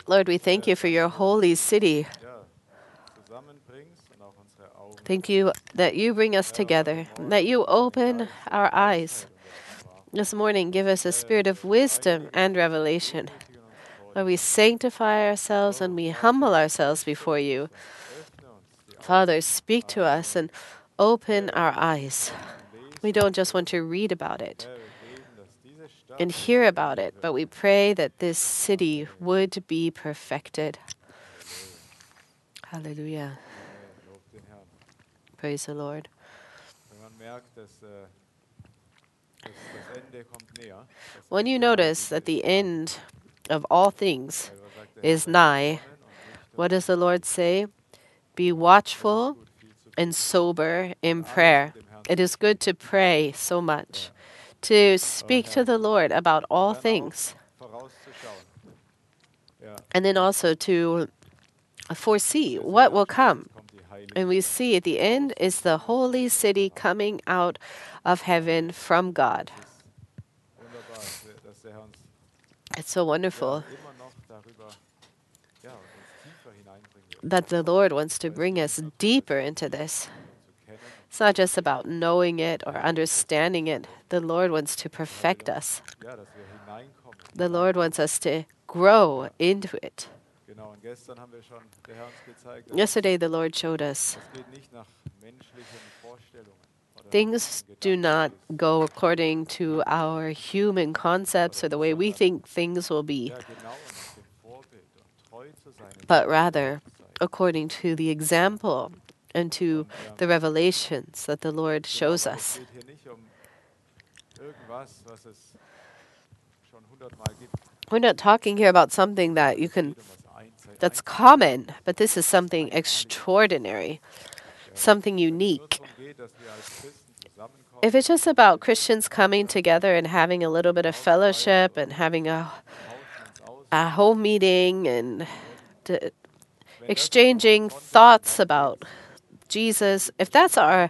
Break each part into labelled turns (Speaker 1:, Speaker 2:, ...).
Speaker 1: Lord, we thank you for your holy city. Thank you that you bring us together, that you open our eyes. This morning, give us a spirit of wisdom and revelation. Lord, we sanctify ourselves and we humble ourselves before you. Father, speak to us and open our eyes. We don't just want to read about it and hear about it, but we pray that this city would be perfected. Hallelujah. Praise the Lord. When you notice that the end of all things is nigh, what does the Lord say? Be watchful and sober in prayer. It is good to pray so much, to speak to the Lord about all things, and then also to foresee what will come. And we see at the end is the holy city coming out of heaven from God. It's so wonderful that the Lord wants to bring us deeper into this. It's not just about knowing it or understanding it. The Lord wants to perfect us. The Lord wants us to grow into it. Yesterday, the Lord showed us things do not go according to our human concepts or the way we think things will be, but rather according to the example and to the revelations that the Lord shows us. We're not talking here about something that that's common, but this is something extraordinary, something unique. If it's just about Christians coming together and having a little bit of fellowship and having a home meeting and exchanging thoughts about Jesus, if that's our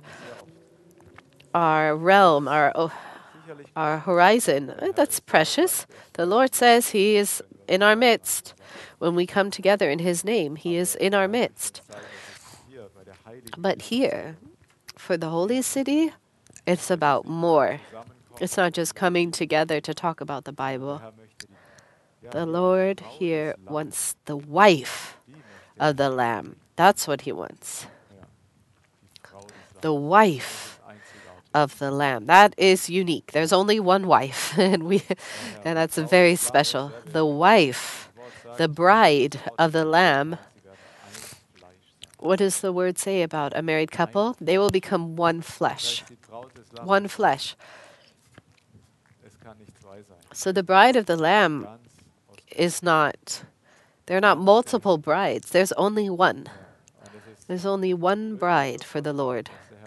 Speaker 1: realm, our horizon, that's precious. The Lord says He is in our midst. When we come together in His name, He is in our midst. But here, for the holy city, it's about more. It's not just coming together to talk about the Bible. The Lord here wants the wife of the Lamb. That's what He wants. The wife of the Lamb. That is unique. There's only one wife, and that's very special. The wife, the bride of the Lamb. What does the word say about a married couple? They will become one flesh. One flesh. So the bride of the Lamb they're not multiple brides. There's only one. There's only one bride for the Lord.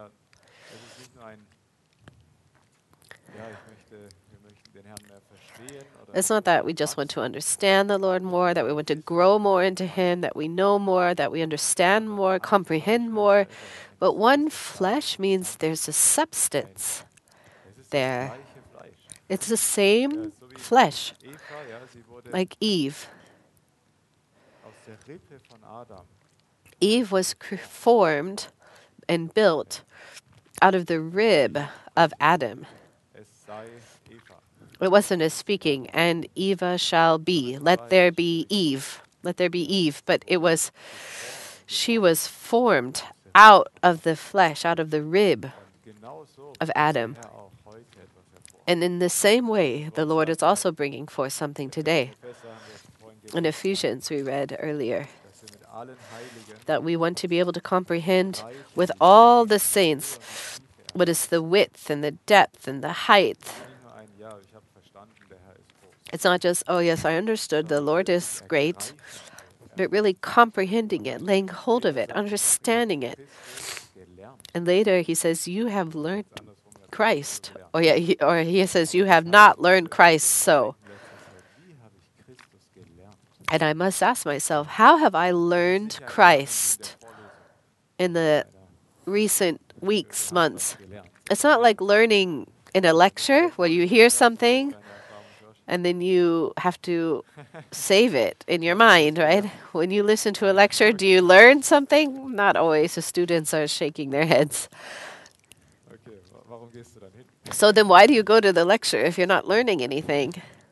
Speaker 1: It's not that we just want to understand the Lord more, that we want to grow more into Him, that we know more, that we understand more, comprehend more. But one flesh means there's a substance there. It's the same flesh, like Eve. Eve was formed and built out of the rib of Adam. It wasn't a speaking, and Eva shall be. Let there be Eve. Let there be Eve. But she was formed out of the flesh, out of the rib of Adam. And in the same way, the Lord is also bringing forth something today. In Ephesians, we read earlier that we want to be able to comprehend with all the saints what is the width and the depth and the height. It's not just, oh yes, I understood, the Lord is great, but really comprehending it, laying hold of it, understanding it. And later he says, you have learned Christ. Or he says, you have not learned Christ so. And I must ask myself, how have I learned Christ in the recent weeks, months? It's not like learning in a lecture where you hear something and then you have to save it in your mind, right? When you listen to a lecture, do you learn something? Not always. The students are shaking their heads.
Speaker 2: Okay, warum gehst du dann hin?
Speaker 1: So then why do you go to the lecture if you're not learning anything?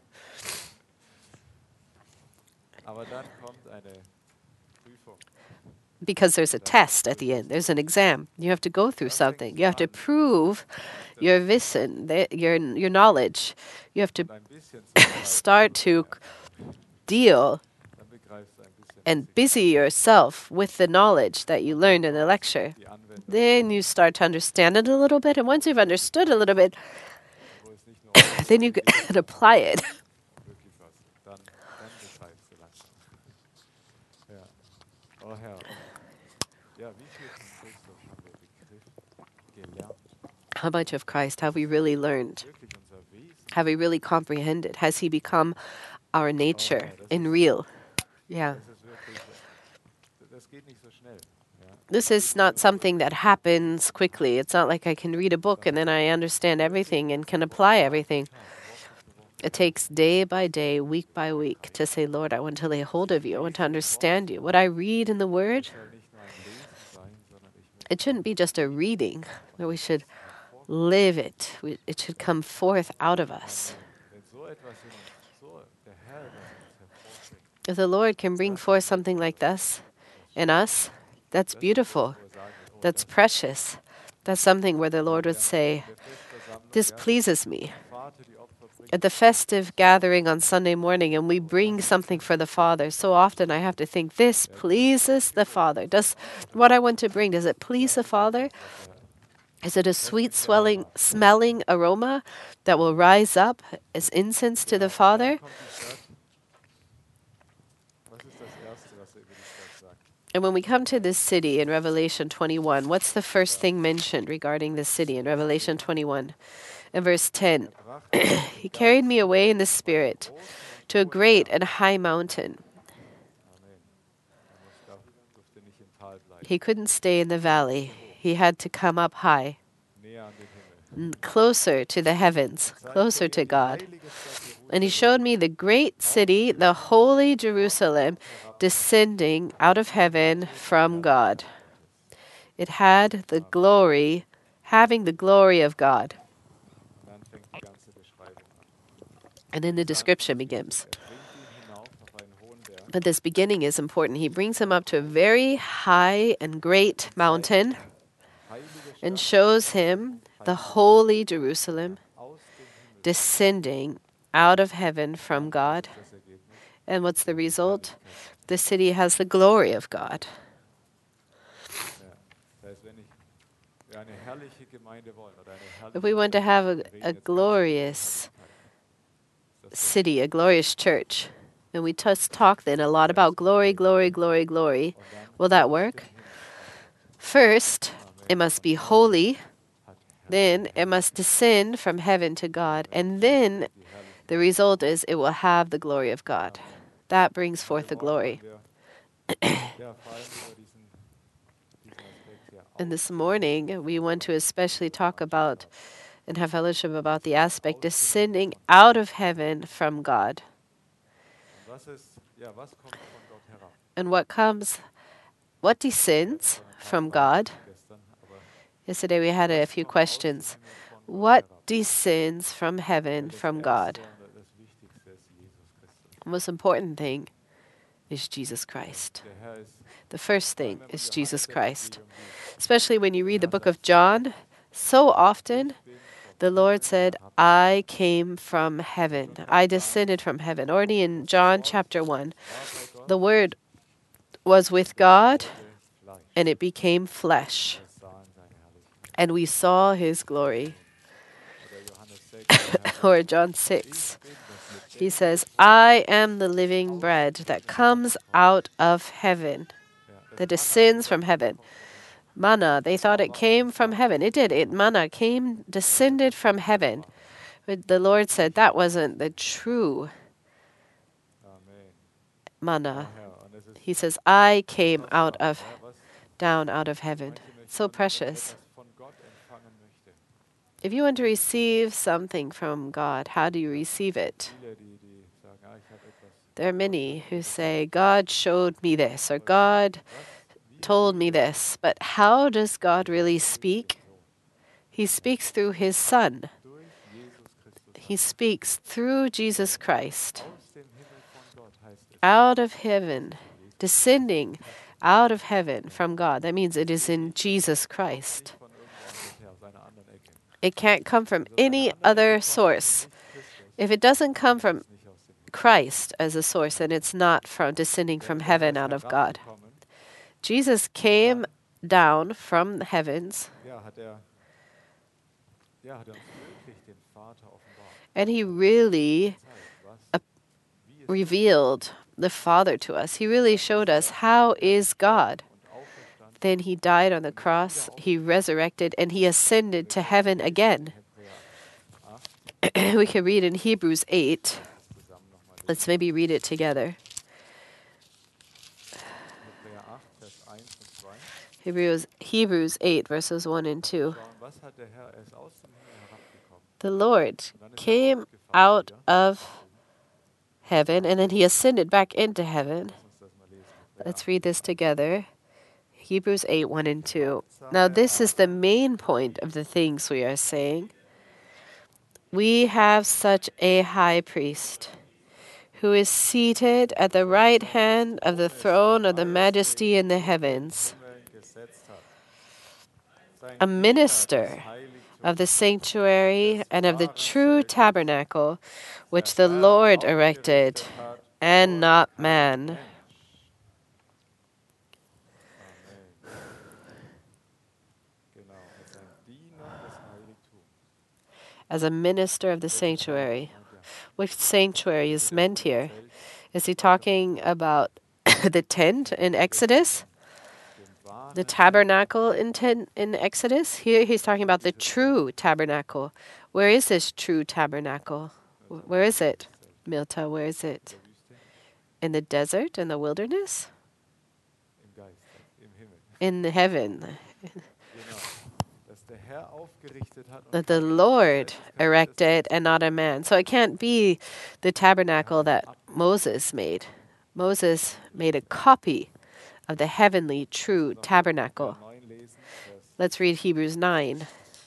Speaker 2: Aber dann kommt eine Prüfung.
Speaker 1: Because there's a test at the end. There's an exam. You have to go through something. You have to prove your wissen, your knowledge. You have to
Speaker 2: Und ein bisschen zu begreifen,
Speaker 1: start to deal
Speaker 2: dann begreifst du ein bisschen
Speaker 1: and busy yourself with the knowledge that you learned in the lecture.
Speaker 2: die Anwendung,
Speaker 1: Then you start to understand it a little bit. And once you've understood a little bit,
Speaker 2: wo es nicht nur
Speaker 1: then you can apply it.
Speaker 2: wirklich was. Dann begreifst du langsam. Ja. Oh Herr. Ja, wie viel von Christus haben wir begriffen, gelernt,
Speaker 1: How much of Christ have we really learned?
Speaker 2: wirklich unser Wesen?
Speaker 1: Have we really comprehended? Has he become our nature in real? Yeah.
Speaker 2: Das ist wirklich, das geht nicht so schnell. Ja.
Speaker 1: This is not something that happens quickly. It's not like I can read a book and then I understand everything and can apply everything. It takes day by day, week by week to say, Lord, I want to lay hold of you. I want to understand you. What I read in the Word,
Speaker 2: Es soll nicht nur ein Lesen sein, sondern ich möchte
Speaker 1: it shouldn't be just a reading, but we should live it. It should come forth out of us.
Speaker 2: wenn so etwas in uns, so der Herr das in uns hervorbringt,
Speaker 1: If the Lord can bring forth something like this in us, that's beautiful.
Speaker 2: wo wir sagen, oh,
Speaker 1: That's precious. That's something where the Lord would say,
Speaker 2: der Festversammlung,
Speaker 1: this
Speaker 2: ja,
Speaker 1: pleases me.
Speaker 2: Vater die Opfer bringt,
Speaker 1: At the festive gathering on Sunday morning, and we bring something for the Father, so often I have to think, this pleases the Father. Does what I want to bring, does it please the Father? Is it a sweet smelling aroma that will rise up as incense to the Father?
Speaker 2: kommt die Stadt. Was ist das Erste, was er über die Stadt sagt?
Speaker 1: And when we come to this city in Revelation 21, what's the first thing mentioned regarding this city in Revelation 21? In verse 10, he carried me away in the Spirit to a great and high mountain.
Speaker 2: Amen. Durfte nicht im Tal bleiben,
Speaker 1: He couldn't stay in the valley. He had to come up high,
Speaker 2: näher an den Himmel.
Speaker 1: closer to the heavens, closer to God.
Speaker 2: Heilige Stadt
Speaker 1: And he showed me the great city, the holy Jerusalem, descending out of heaven from God. It had the glory, having the glory of God.
Speaker 2: Und dann fängt die ganze Beschreibung an.
Speaker 1: And then the description begins.
Speaker 2: Bringt ihn hinauf auf einen hohen Berg,
Speaker 1: But this beginning is important. He brings him up to a very high and great mountain
Speaker 2: heilige
Speaker 1: and
Speaker 2: Stadt
Speaker 1: shows him the holy Jerusalem
Speaker 2: aus dem Himmel.
Speaker 1: descending out of heaven from God.
Speaker 2: Das Ergebnis,
Speaker 1: And what's the result? The city has the glory of God.
Speaker 2: ja. Das heißt, wenn wir eine herrliche Gemeinde wollen oder eine
Speaker 1: If we
Speaker 2: herrliche
Speaker 1: want to have a glorious city, a glorious church, and we just talk then a lot about glory, glory, glory, glory, will that work? First, it must be holy. Then it must descend from heaven to God. And then the result is it will have the glory of God. That brings forth the glory.
Speaker 2: Ja, vor allem über diesen Aspekt ja
Speaker 1: And this morning, we want to especially talk about and have fellowship about the aspect descending out of heaven from God.
Speaker 2: was kommt von Gott herab?
Speaker 1: And what descends from God?
Speaker 2: Gestern, aber
Speaker 1: Yesterday we had a few questions. What descends from heaven from God?
Speaker 2: das Wichtigste ist Jesus Christus.
Speaker 1: The most important thing is Jesus Christ.
Speaker 2: Der Herr ist,
Speaker 1: The first thing is Jesus Christ. Especially when you read the book of John, so often the Lord said, I came from heaven. I descended from heaven. Already in John chapter 1, the Word was with God and it became flesh.
Speaker 2: wir sahen seine Herrlichkeit.
Speaker 1: And we saw his glory.
Speaker 2: Oder Johannes 6,
Speaker 1: Or John 6, he says, I am the living bread that comes out of heaven, that descends from heaven. Manna, they thought it came from heaven. It did. Manna descended from heaven. But the Lord said that wasn't the true
Speaker 2: Amen.
Speaker 1: manna.
Speaker 2: Herr, und es ist
Speaker 1: He says, I came out of
Speaker 2: was
Speaker 1: down out of heaven.
Speaker 2: manche Menschen
Speaker 1: So precious.
Speaker 2: etwas von Gott empfangen möchte.
Speaker 1: If you want to receive something from God, how do you receive it?
Speaker 2: Viele, die sagen, ich habe etwas.
Speaker 1: There are many who say, God showed me this, or God told me this. But how does God really speak? He speaks through His Son.
Speaker 2: Durch Jesus Christus.
Speaker 1: He speaks through Jesus Christ,
Speaker 2: Aus dem Himmel von Gott heißt es.
Speaker 1: out of heaven, descending out of heaven from God. That means it is in Jesus Christ.
Speaker 2: Von irgendwo anders her, aus einer anderen Ecke.
Speaker 1: It can't come from any other source. If it doesn't come from
Speaker 2: Nicht aus dem Himmel.
Speaker 1: Christ as a source, then it's not from descending from heaven out of God. Jesus came down from the heavens,
Speaker 2: Ja, hat er uns wirklich den Vater offenbart.
Speaker 1: and He really
Speaker 2: Was, wie es
Speaker 1: revealed the Father to us. He really showed us how is God.
Speaker 2: und auferstanden.
Speaker 1: Then He died on the cross, He resurrected, and He ascended to heaven again.
Speaker 2: Hebräer 8,
Speaker 1: We can read in Hebrews 8.
Speaker 2: zusammen nochmal lesen.
Speaker 1: Let's maybe read it together.
Speaker 2: Hebräer 8, Vers 1 und 2.
Speaker 1: Hebrews 8, verses 1 and 2.
Speaker 2: Schauen, was hat der Herr? Er ist aus dem Himmel herabgekommen.
Speaker 1: The Lord came out of heaven, and then He ascended back into heaven.
Speaker 2: Lass uns das mal lesen. Hebräer
Speaker 1: Let's read this together. Hebrews 8, 1 and 2. Now, this is the main point of the things we are saying. We have such a high priest who is seated at the right hand of the throne of the majesty in the heavens,
Speaker 2: Himmel gesetzt hat. Sein
Speaker 1: a
Speaker 2: Diener,
Speaker 1: minister
Speaker 2: das Heiligtum
Speaker 1: of the sanctuary and of the true tabernacle, which the Lord erected,
Speaker 2: hat.
Speaker 1: and not man.
Speaker 2: Amen. Genau, als ein Diener des Heiligtums.
Speaker 1: As a minister of the sanctuary. Which sanctuary is meant here? Is he talking about the tent in Exodus? The tabernacle in Exodus? Here he's talking about the true tabernacle. Where is this true tabernacle? Where is it? Milta, where is it? In the desert, in the wilderness?
Speaker 2: Im Geist, im Himmel.
Speaker 1: In the heaven.
Speaker 2: Genau. Dass der Herr aufgerichtet hat und
Speaker 1: That the Lord erected and not a man. So it can't be the tabernacle that Moses made. Moses made a copy of the heavenly true tabernacle.
Speaker 2: 9 lesen, Vers
Speaker 1: Let's read Hebrews 9,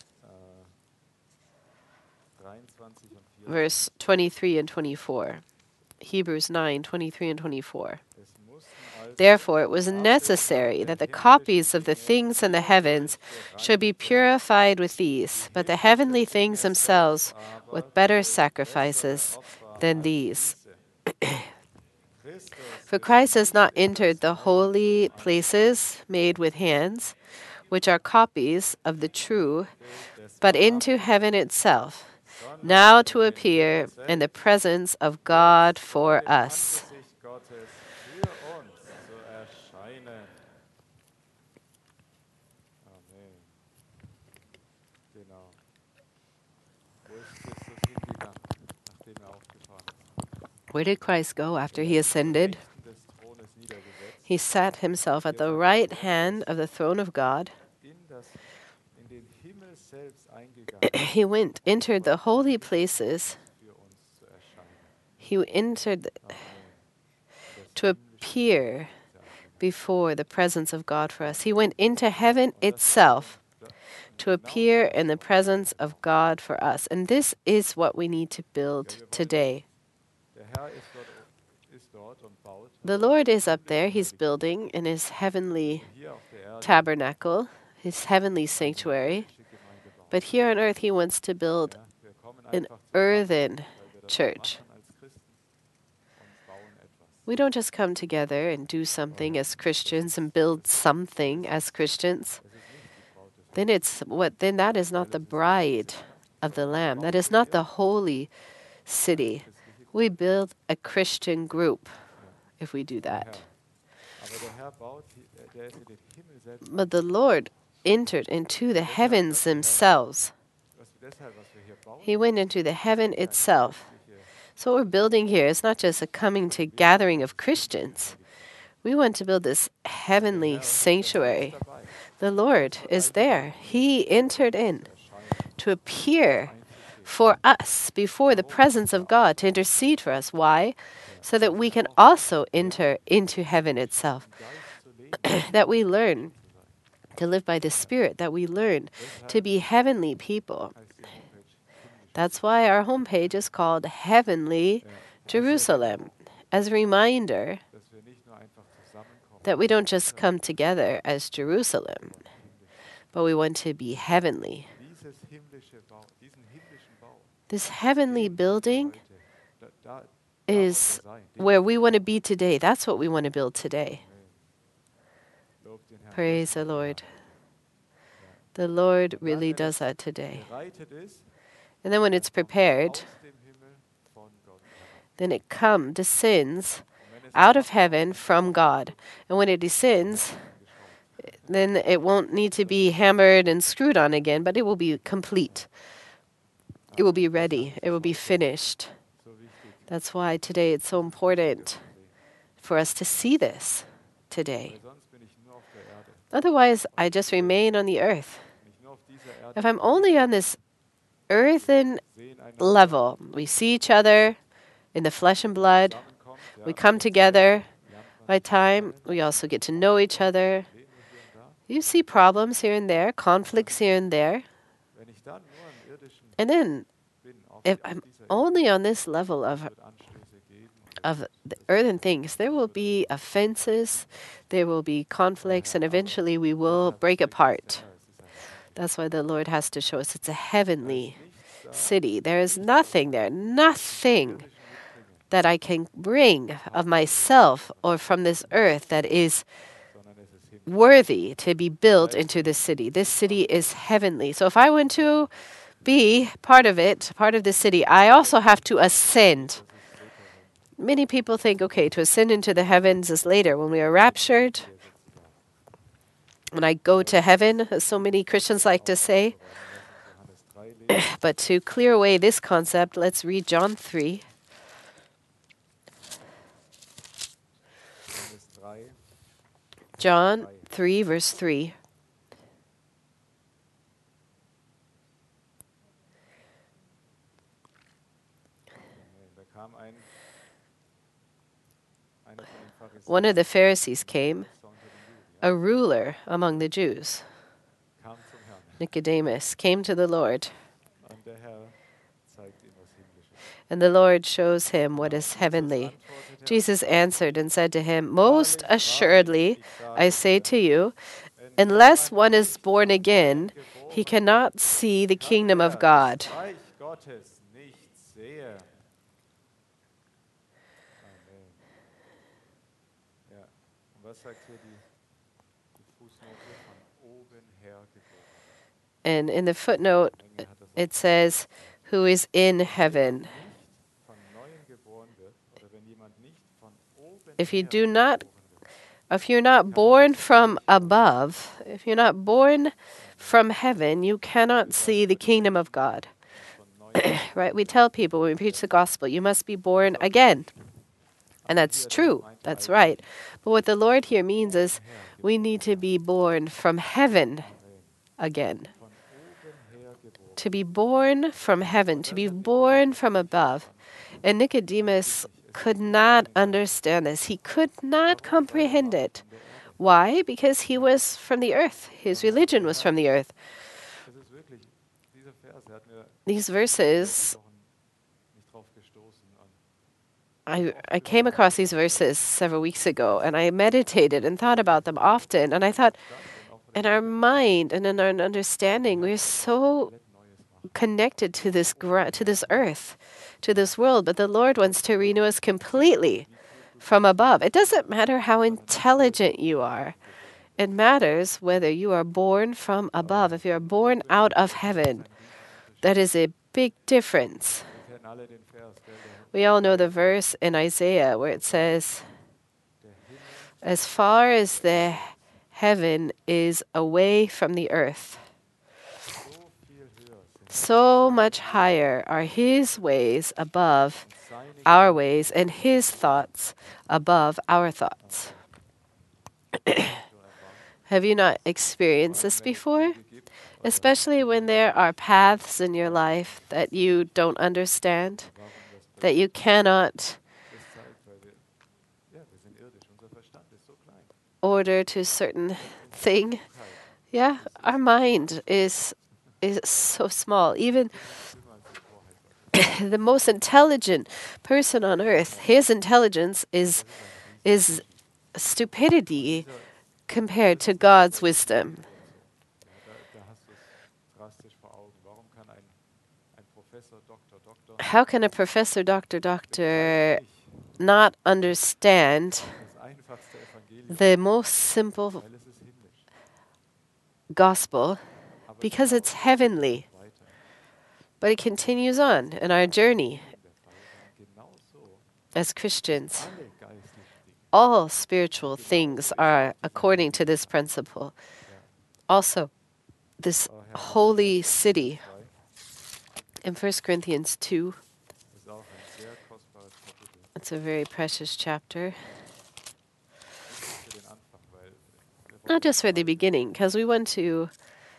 Speaker 2: 23 und 24.
Speaker 1: verse 23 and 24. Hebrews 9, 23 and 24.
Speaker 2: Es mussten also
Speaker 1: Therefore, it was necessary that the copies of the things in the heavens should be purified with these, but the heavenly things themselves with better sacrifices than these.
Speaker 2: Christus
Speaker 1: For Christ has not entered the holy places made with hands, which are copies of the true, but into heaven itself, now to appear in the presence of God for us.
Speaker 2: Angesicht Gottes für uns zu erscheinen. Amen. Genau. Wo ist Christus hingegangen, nachdem aufgefahren ist?
Speaker 1: Where did Christ go after he ascended?
Speaker 2: Des Thrones niedergesetzt,
Speaker 1: He sat himself at the right hand of the throne of God.
Speaker 2: in den Himmel selbst eingegangen,
Speaker 1: He entered the holy places.
Speaker 2: für uns zu erscheinen.
Speaker 1: He entered to appear before the presence of God for us. He went into heaven itself to appear in the presence of God for us. And this is what we need to build today.
Speaker 2: Der Herr ist dort und baut
Speaker 1: The Lord is up there. He's building in his heavenly
Speaker 2: hier auf der Erde
Speaker 1: tabernacle, his heavenly sanctuary.
Speaker 2: die Gemeinde bauen.
Speaker 1: But here on earth, he wants to build
Speaker 2: Ja, wir kommen
Speaker 1: an
Speaker 2: einfach
Speaker 1: earthen
Speaker 2: weil wir das
Speaker 1: church.
Speaker 2: machen als Christen und bauen etwas.
Speaker 1: We don't just come together and do something as Christians and build something as Christians.
Speaker 2: Das ist nicht die Braut des
Speaker 1: Then that is not the bride of the Lamb. That is not the holy city. We build a Christian group if we do that.
Speaker 2: Herr. Aber der Herr baut, der ist in den Himmel selbst.
Speaker 1: But the Lord entered into the heavens themselves.
Speaker 2: Deshalb, was wir hier bauen,
Speaker 1: He went into the heaven itself.
Speaker 2: hier
Speaker 1: So what we're building here is not just a coming to gathering of Christians. We want to build this heavenly sanctuary.
Speaker 2: dabei.
Speaker 1: The Lord is there. He entered in to appear
Speaker 2: einzustehen.
Speaker 1: for us before the presence of God, to intercede for us. Why? So that we can also enter into heaven itself,
Speaker 2: Im Geist zu leben,
Speaker 1: that we learn
Speaker 2: zu sein.
Speaker 1: to live by the Spirit, that we learn to
Speaker 2: Deshalb
Speaker 1: be heavenly people.
Speaker 2: heißt die Homepage himmlisches
Speaker 1: That's why our homepage is called Heavenly
Speaker 2: Ja, als
Speaker 1: Jerusalem, as a reminder
Speaker 2: dass wir nicht nur einfach zusammenkommen,
Speaker 1: that we don't just come together as Jerusalem,
Speaker 2: sondern himmlisch.
Speaker 1: but we want to be heavenly.
Speaker 2: Diesen himmlischen Bau,
Speaker 1: This heavenly building
Speaker 2: heute, da
Speaker 1: is
Speaker 2: wollen wir sein.
Speaker 1: where we want to be today. That's what we want to build today.
Speaker 2: Lobt den Herrn.
Speaker 1: Praise the Lord. The Lord really does that today.
Speaker 2: Bereitet ist,
Speaker 1: And then when it's prepared,
Speaker 2: aus dem Himmel von Gott herab.
Speaker 1: then it descends
Speaker 2: Und wenn es
Speaker 1: out of heaven from God. And when it descends,
Speaker 2: geschraubt,
Speaker 1: then it won't need to be hammered and screwed on again, but it will be complete. It will be ready. It will be finished.
Speaker 2: so wichtig,
Speaker 1: That's why today it's so important for us to see this today.
Speaker 2: weil sonst bin ich nur auf der Erde.
Speaker 1: Otherwise, I just remain on the earth.
Speaker 2: Wenn ich nur auf dieser Erde
Speaker 1: If I'm only on this earthen
Speaker 2: sehen, einander
Speaker 1: level, we see each other in the flesh and blood,
Speaker 2: zusammenkommt, ja,
Speaker 1: we come together
Speaker 2: lernt man
Speaker 1: by time, we also get to know each other.
Speaker 2: Probleme hier und da.
Speaker 1: You see problems here and there, conflicts here and there.
Speaker 2: Wenn ich dann nur im irdischen
Speaker 1: And then,
Speaker 2: bin,
Speaker 1: if
Speaker 2: auf
Speaker 1: I'm
Speaker 2: dieser Erde,
Speaker 1: only on this level
Speaker 2: wird Anstöße geben.
Speaker 1: of the earthen things, there will be offenses, there will be conflicts, and eventually we will break apart. That's why the Lord has to show us it's a heavenly city. There is nothing there, nothing that I can bring of myself or from this earth that is
Speaker 2: Sondern es ist Himmel.
Speaker 1: worthy to be built into this city. This city is heavenly. So if I want to be part of it, part of the city, I also have to ascend. Many people think, okay, to ascend into the heavens is later when we are raptured. When I go to heaven, as so many Christians like to say.
Speaker 2: Johannes 3 lesen.
Speaker 1: But to clear away this concept, let's read John 3.
Speaker 2: Johannes 3,
Speaker 1: John 3, verse 3.
Speaker 2: da kam einer von den Pharisäern,
Speaker 1: One of the Pharisees came,
Speaker 2: unter den Juden,
Speaker 1: a ruler among the Jews,
Speaker 2: kam zum Herrn.
Speaker 1: Nicodemus, came to the Lord.
Speaker 2: Und der Herr zeigt ihm was Himmlisches.
Speaker 1: And the Lord shows him what is heavenly. Jesus answered and said to him, Most assuredly, I say to you, unless one is born again, he cannot see the kingdom of God.
Speaker 2: Das Reich Gottes nicht sehe. Amen. Ja, und was sagt hier die Fußnote von oben her geboren?
Speaker 1: And in the footnote,
Speaker 2: Engel hat das
Speaker 1: it says, Who is in heaven.
Speaker 2: nicht von Neuem geboren wird, oder wenn jemand nicht von oben
Speaker 1: If you
Speaker 2: her
Speaker 1: do not,
Speaker 2: geboren wird,
Speaker 1: if you're not born from above, if you're not born from heaven, you cannot see the kingdom of God.
Speaker 2: von Neuem.
Speaker 1: Right? We tell people when we preach the gospel, you must be born again. And that's true. That's right. But what the Lord here means is we need to be born from heaven again.
Speaker 2: Von oben her geboren.
Speaker 1: To be born from heaven, to be born from above. And Nicodemus could not understand this. He could not comprehend it. Why? Because he was from the earth. His religion was from the earth.
Speaker 2: Das ist wirklich, dieser Vers, er hat mir
Speaker 1: These verses,
Speaker 2: Wochen nicht drauf gestoßen. Und
Speaker 1: I came across these verses several weeks ago, and I meditated and thought about them often. And I thought, in our mind and in our understanding, we're so connected to this to this earth, to this world, but the Lord wants to renew us completely from above. It doesn't matter how intelligent you are. It matters whether you are born from above. If you are born out of heaven, that is a big difference.
Speaker 2: wir kennen alle den Vers, gell?
Speaker 1: We all know the verse in Isaiah where it says, as far as the heaven is away from the earth,
Speaker 2: So viel höher sind
Speaker 1: so much higher are his ways above
Speaker 2: seine
Speaker 1: our ways and his thoughts above our thoughts. Have you not experienced this before? especially when there are paths in your life that you don't understand,
Speaker 2: warum das
Speaker 1: that you cannot
Speaker 2: das zeigt, weil wir sind irdisch. Unser Verstand ist so klein.
Speaker 1: order to certain thing.
Speaker 2: Klugheit
Speaker 1: Yeah, our mind is so small. Even
Speaker 2: ist dümmer als die Torheit Gottes.
Speaker 1: the most intelligent person on earth, his intelligence is stupidity compared to God's wisdom.
Speaker 2: Ja, da hast du es drastisch vor Augen. Warum kann ein Professor, Doktor
Speaker 1: How can a professor, doctor not understand
Speaker 2: das einfachste Evangelium,
Speaker 1: the most simple
Speaker 2: weil es ist himmlisch.
Speaker 1: gospel?
Speaker 2: Aber
Speaker 1: Because it's
Speaker 2: genau
Speaker 1: heavenly.
Speaker 2: weiter
Speaker 1: But it continues on in our journey
Speaker 2: der Fall, denn genauso
Speaker 1: as Christians.
Speaker 2: alle geistlichen Dinge.
Speaker 1: All spiritual things are according to this principle. Also, this holy city in 1 Corinthians 2,
Speaker 2: Ist auch ein sehr kostbares Kapitel.
Speaker 1: it's a very precious chapter.
Speaker 2: Nicht für den Anfang, weil wir
Speaker 1: Not just for the beginning, because we want to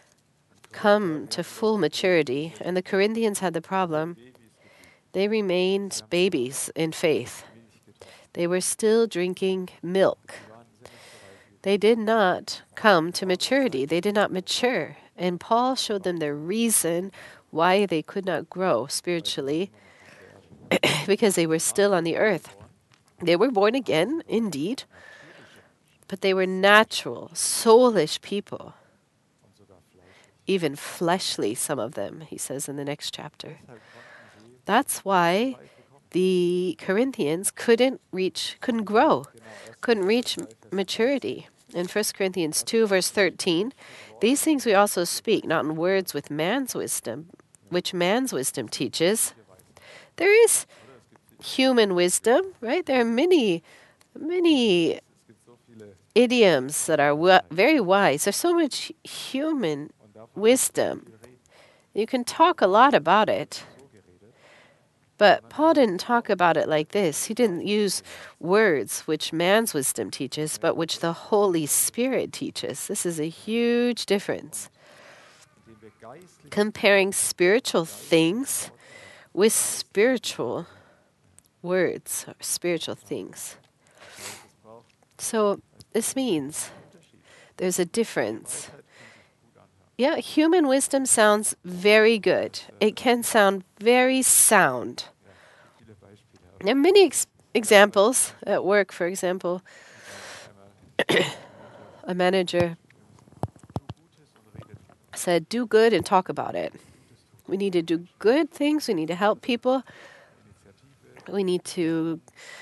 Speaker 1: come to full maturity. And the Corinthians had the problem.
Speaker 2: Babys geblieben,
Speaker 1: They remained babies in faith.
Speaker 2: Milch getrunken.
Speaker 1: They were still drinking milk.
Speaker 2: Sie waren sinnesbereit.
Speaker 1: They did not come to maturity. They did not mature. And Paul showed them the reason why they could not grow spiritually because they were still on the earth. They were born again, indeed, but they were natural, soulish people,
Speaker 2: Und sogar fleischlich.
Speaker 1: even fleshly, some of them, he says in the next chapter.
Speaker 2: Deshalb konnten sie
Speaker 1: That's why
Speaker 2: weit bekommen.
Speaker 1: the Corinthians couldn't grow, couldn't reach maturity. In 1 Corinthians 2, verse 13, these things we also speak, not in words with man's wisdom, which man's wisdom teaches. There is human wisdom, right? There are many
Speaker 2: Es gibt so viele
Speaker 1: idioms that are very wise. There's so much human
Speaker 2: und davon
Speaker 1: wisdom.
Speaker 2: viel reden.
Speaker 1: You can talk a lot about it.
Speaker 2: So geredet.
Speaker 1: But Paul didn't talk about it like this. He didn't use words which man's wisdom teaches, but which the Holy Spirit teaches. This is a huge difference.
Speaker 2: Indem wir geistlich
Speaker 1: Comparing spiritual things with spiritual words or spiritual things.
Speaker 2: es braucht
Speaker 1: So this means
Speaker 2: Unterschied.
Speaker 1: there's a difference.
Speaker 2: Weisheit kann sich gut anhören.
Speaker 1: Yeah, human wisdom sounds very good. It can sound very sound.
Speaker 2: Ja, viele Beispiele habe
Speaker 1: There are many examples at work, for example,
Speaker 2: ich einmal.
Speaker 1: a manager
Speaker 2: Tu Gutes und rede viel.
Speaker 1: said, do good and talk about it. We need to do good things. We need to help people.
Speaker 2: Initiative,
Speaker 1: We need to
Speaker 2: überreden,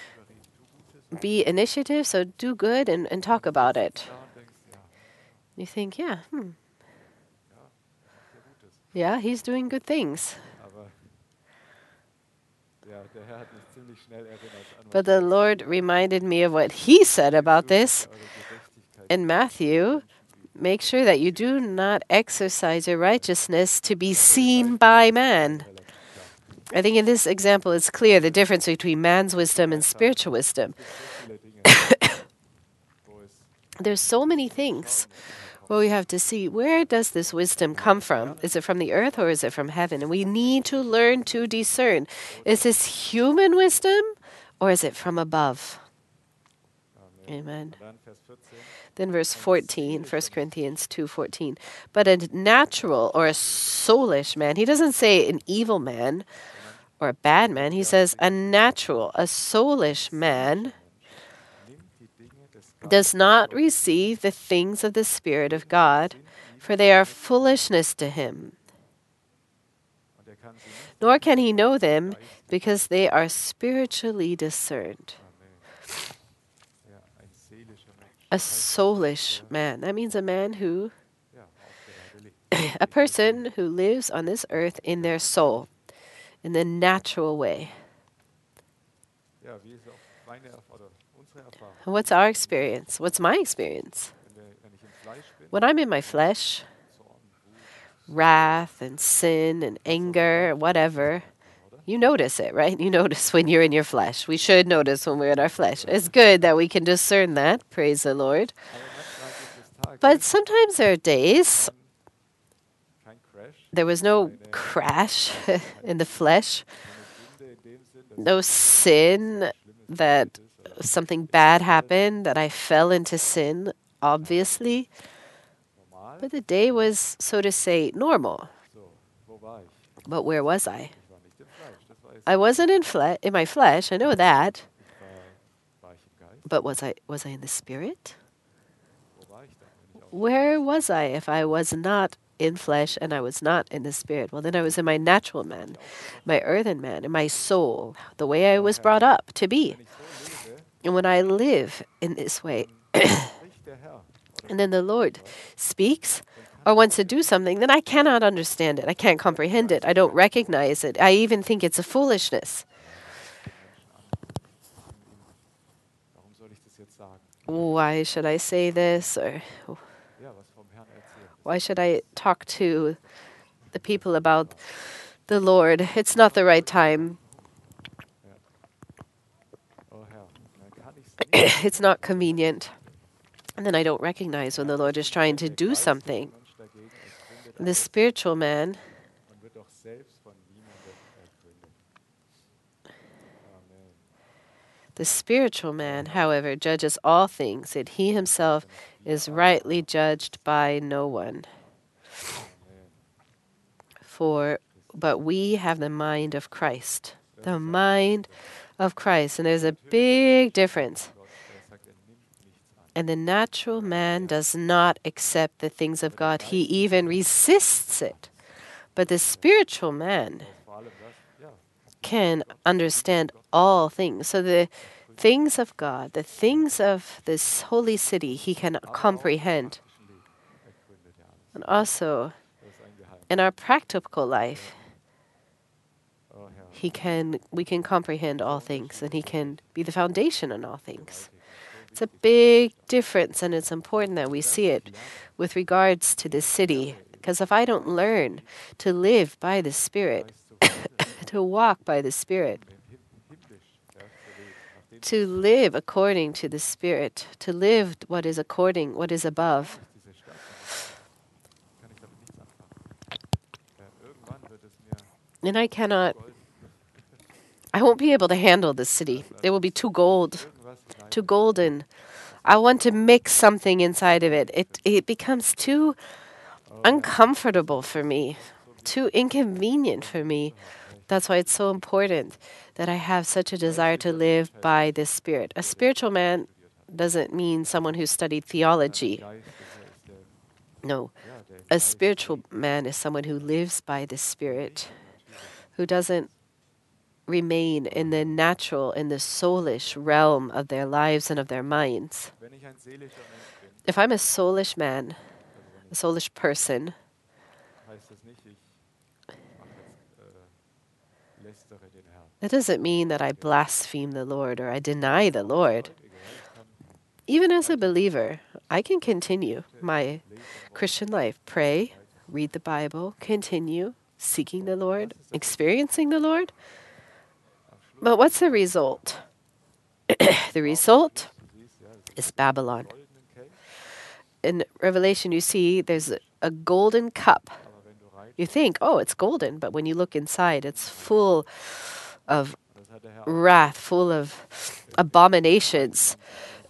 Speaker 2: tu Gutes.
Speaker 1: be initiative. So do good and talk about it.
Speaker 2: Da und denkst, ja,
Speaker 1: You think, yeah,
Speaker 2: ja, macht ja Gutes.
Speaker 1: yeah, he's doing good things.
Speaker 2: Aber ja, der Herr hat mich ziemlich schnell erinnert an
Speaker 1: But the Lord reminded me of what he said about this
Speaker 2: eure Gerechtigkeit.
Speaker 1: in Matthew. Make sure that you do not exercise your righteousness to be seen by man.
Speaker 2: Relativ klar.
Speaker 1: I think in this example, it's clear the difference between man's wisdom and spiritual wisdom.
Speaker 2: Es gibt so viele Dinge, wo es
Speaker 1: There's so many things where we have to see, where does this wisdom come from? Is it from the earth or is it from heaven? And we need to learn to discern. Is this human wisdom or is it from above? Amen.
Speaker 2: Und dann Vers 14.
Speaker 1: Then verse 14, 1 Corinthians 2:14. But a natural or a soulish man, he doesn't say an evil man or a bad man. He says a natural, a soulish man
Speaker 2: Nimmt die Dinge des Geistes
Speaker 1: does not receive the things of the Spirit of God, for they are foolishness to him.
Speaker 2: und er kann sie nicht.
Speaker 1: Nor can he know them, because they are spiritually discerned.
Speaker 2: Amen. Ja, ein seelischer Mensch.
Speaker 1: A soulish man. That means a man who,
Speaker 2: Ja, auf der Erde lebt.
Speaker 1: a person who lives on this earth in their soul, in the natural way.
Speaker 2: Ja, wie ist auch meine oder unsere Erfahrung?
Speaker 1: And what's our experience? What's my experience?
Speaker 2: Wenn ich im Fleisch bin,
Speaker 1: When I'm in my flesh,
Speaker 2: Zorn, Wut,
Speaker 1: wrath and sin and anger, whatever, you notice it, right? You notice when you're in your flesh. We should notice when we're in our flesh. It's good that we can discern that. Praise the Lord.
Speaker 2: aber manchmal gibt es Tage,
Speaker 1: But sometimes there are days There was no
Speaker 2: keine,
Speaker 1: crash in the flesh,
Speaker 2: keine Sünde in dem Sinn, dass
Speaker 1: no sin
Speaker 2: Schlimmes
Speaker 1: that
Speaker 2: passiert ist oder
Speaker 1: something
Speaker 2: ist
Speaker 1: bad
Speaker 2: alles
Speaker 1: happened, that I fell into sin, obviously.
Speaker 2: normal.
Speaker 1: But the day was, so to say, normal.
Speaker 2: So, wo war ich?
Speaker 1: But where was I?
Speaker 2: Ich war nicht im Fleisch, das weiß
Speaker 1: I
Speaker 2: ich.
Speaker 1: wasn't in my flesh, I know that.
Speaker 2: War ich im Geist?
Speaker 1: But was I in the spirit?
Speaker 2: Wo war ich dann, wenn ich auch nicht im
Speaker 1: Where
Speaker 2: Geist
Speaker 1: was I if I was not in flesh and I was not in the spirit? Well, then I was in my natural man, my earthen man, in my soul, the way I was brought up to be.
Speaker 2: Wenn ich so lebe,
Speaker 1: And when I live in this way,
Speaker 2: spricht der Herr oder
Speaker 1: and then the Lord speaks
Speaker 2: dann
Speaker 1: or
Speaker 2: kann
Speaker 1: wants to do something, then I cannot understand it. I can't comprehend it. I don't recognize it. I even think it's a foolishness.
Speaker 2: warum soll ich das jetzt sagen?
Speaker 1: Why should I say this? Or
Speaker 2: Ja, was vom Herrn erzählen.
Speaker 1: why should I talk to the people about the Lord? It's not the right time.
Speaker 2: Oh Herr, dann kann ich es nicht.
Speaker 1: It's not convenient. And then I don't recognize when the Lord is trying to do something.
Speaker 2: Mensch dagegen ergründet
Speaker 1: The
Speaker 2: alles
Speaker 1: spiritual man,
Speaker 2: und wird auch selbst von niemandem ergründet. Amen.
Speaker 1: the spiritual man, however, judges all things, and he himself is rightly judged by no one.
Speaker 2: Amen.
Speaker 1: But we have the mind of Christ. The mind of Christ. And there's a big difference.
Speaker 2: Gott, sagt, nimmt nichts an.
Speaker 1: And the natural man does not accept the things of God. He even resists it. But the spiritual man
Speaker 2: Vor allem das, ja,
Speaker 1: can understand all things. So the things of God, the things of this holy city, he can comprehend.
Speaker 2: praktischen Leben ergründet er alles.
Speaker 1: And also
Speaker 2: Das ist ein Geheimnis.
Speaker 1: in our practical life,
Speaker 2: Oh Herr,
Speaker 1: we can comprehend all things, and he can be the foundation in all things. It's a big difference, and it's important that we see it with regards to this city. Because if I don't learn to live by the Spirit, to walk by the Spirit,
Speaker 2: himmlisch ja, zu leben, nachdem
Speaker 1: to live according to the Spirit, to live what is above,
Speaker 2: diese Stadt kann ich damit nichts anfangen. Ja, irgendwann wird es mir
Speaker 1: then
Speaker 2: golden,
Speaker 1: I won't be able to handle this city. It will be too gold,
Speaker 2: irgendwas hinein.
Speaker 1: too golden. I want to mix something inside of it. It becomes too uncomfortable for me, too inconvenient for me. That's why it's so important that I have such a desire to live by this Spirit. A spiritual man doesn't mean someone who studied theology.
Speaker 2: Geist, ist der,
Speaker 1: No.
Speaker 2: ja, der
Speaker 1: A spiritual man is someone who lives by the Spirit, who doesn't remain in the natural, in the soulish realm of their lives and of their minds.
Speaker 2: wenn ich ein seelischer Mensch bin,
Speaker 1: If I'm a soulish man,
Speaker 2: also wenn
Speaker 1: a soulish person,
Speaker 2: heißt das nicht, ich mache jetzt, lästere den Herrn.
Speaker 1: that doesn't mean that I blaspheme the Lord or I deny the Lord.
Speaker 2: Egal, ich kann
Speaker 1: Even as a believer, I can continue my Christian life, pray, read the Bible, continue seeking the Lord, experiencing the Lord. But what's the result? The result
Speaker 2: du siehst, ja, es
Speaker 1: is Babylon.
Speaker 2: goldenen Kelch,
Speaker 1: In Revelation, you see there's a golden cup.
Speaker 2: aber wenn du rein,
Speaker 1: You think, oh, it's golden, but when you look inside, it's full of
Speaker 2: das hat der Herr auch
Speaker 1: wrath, full of abominations.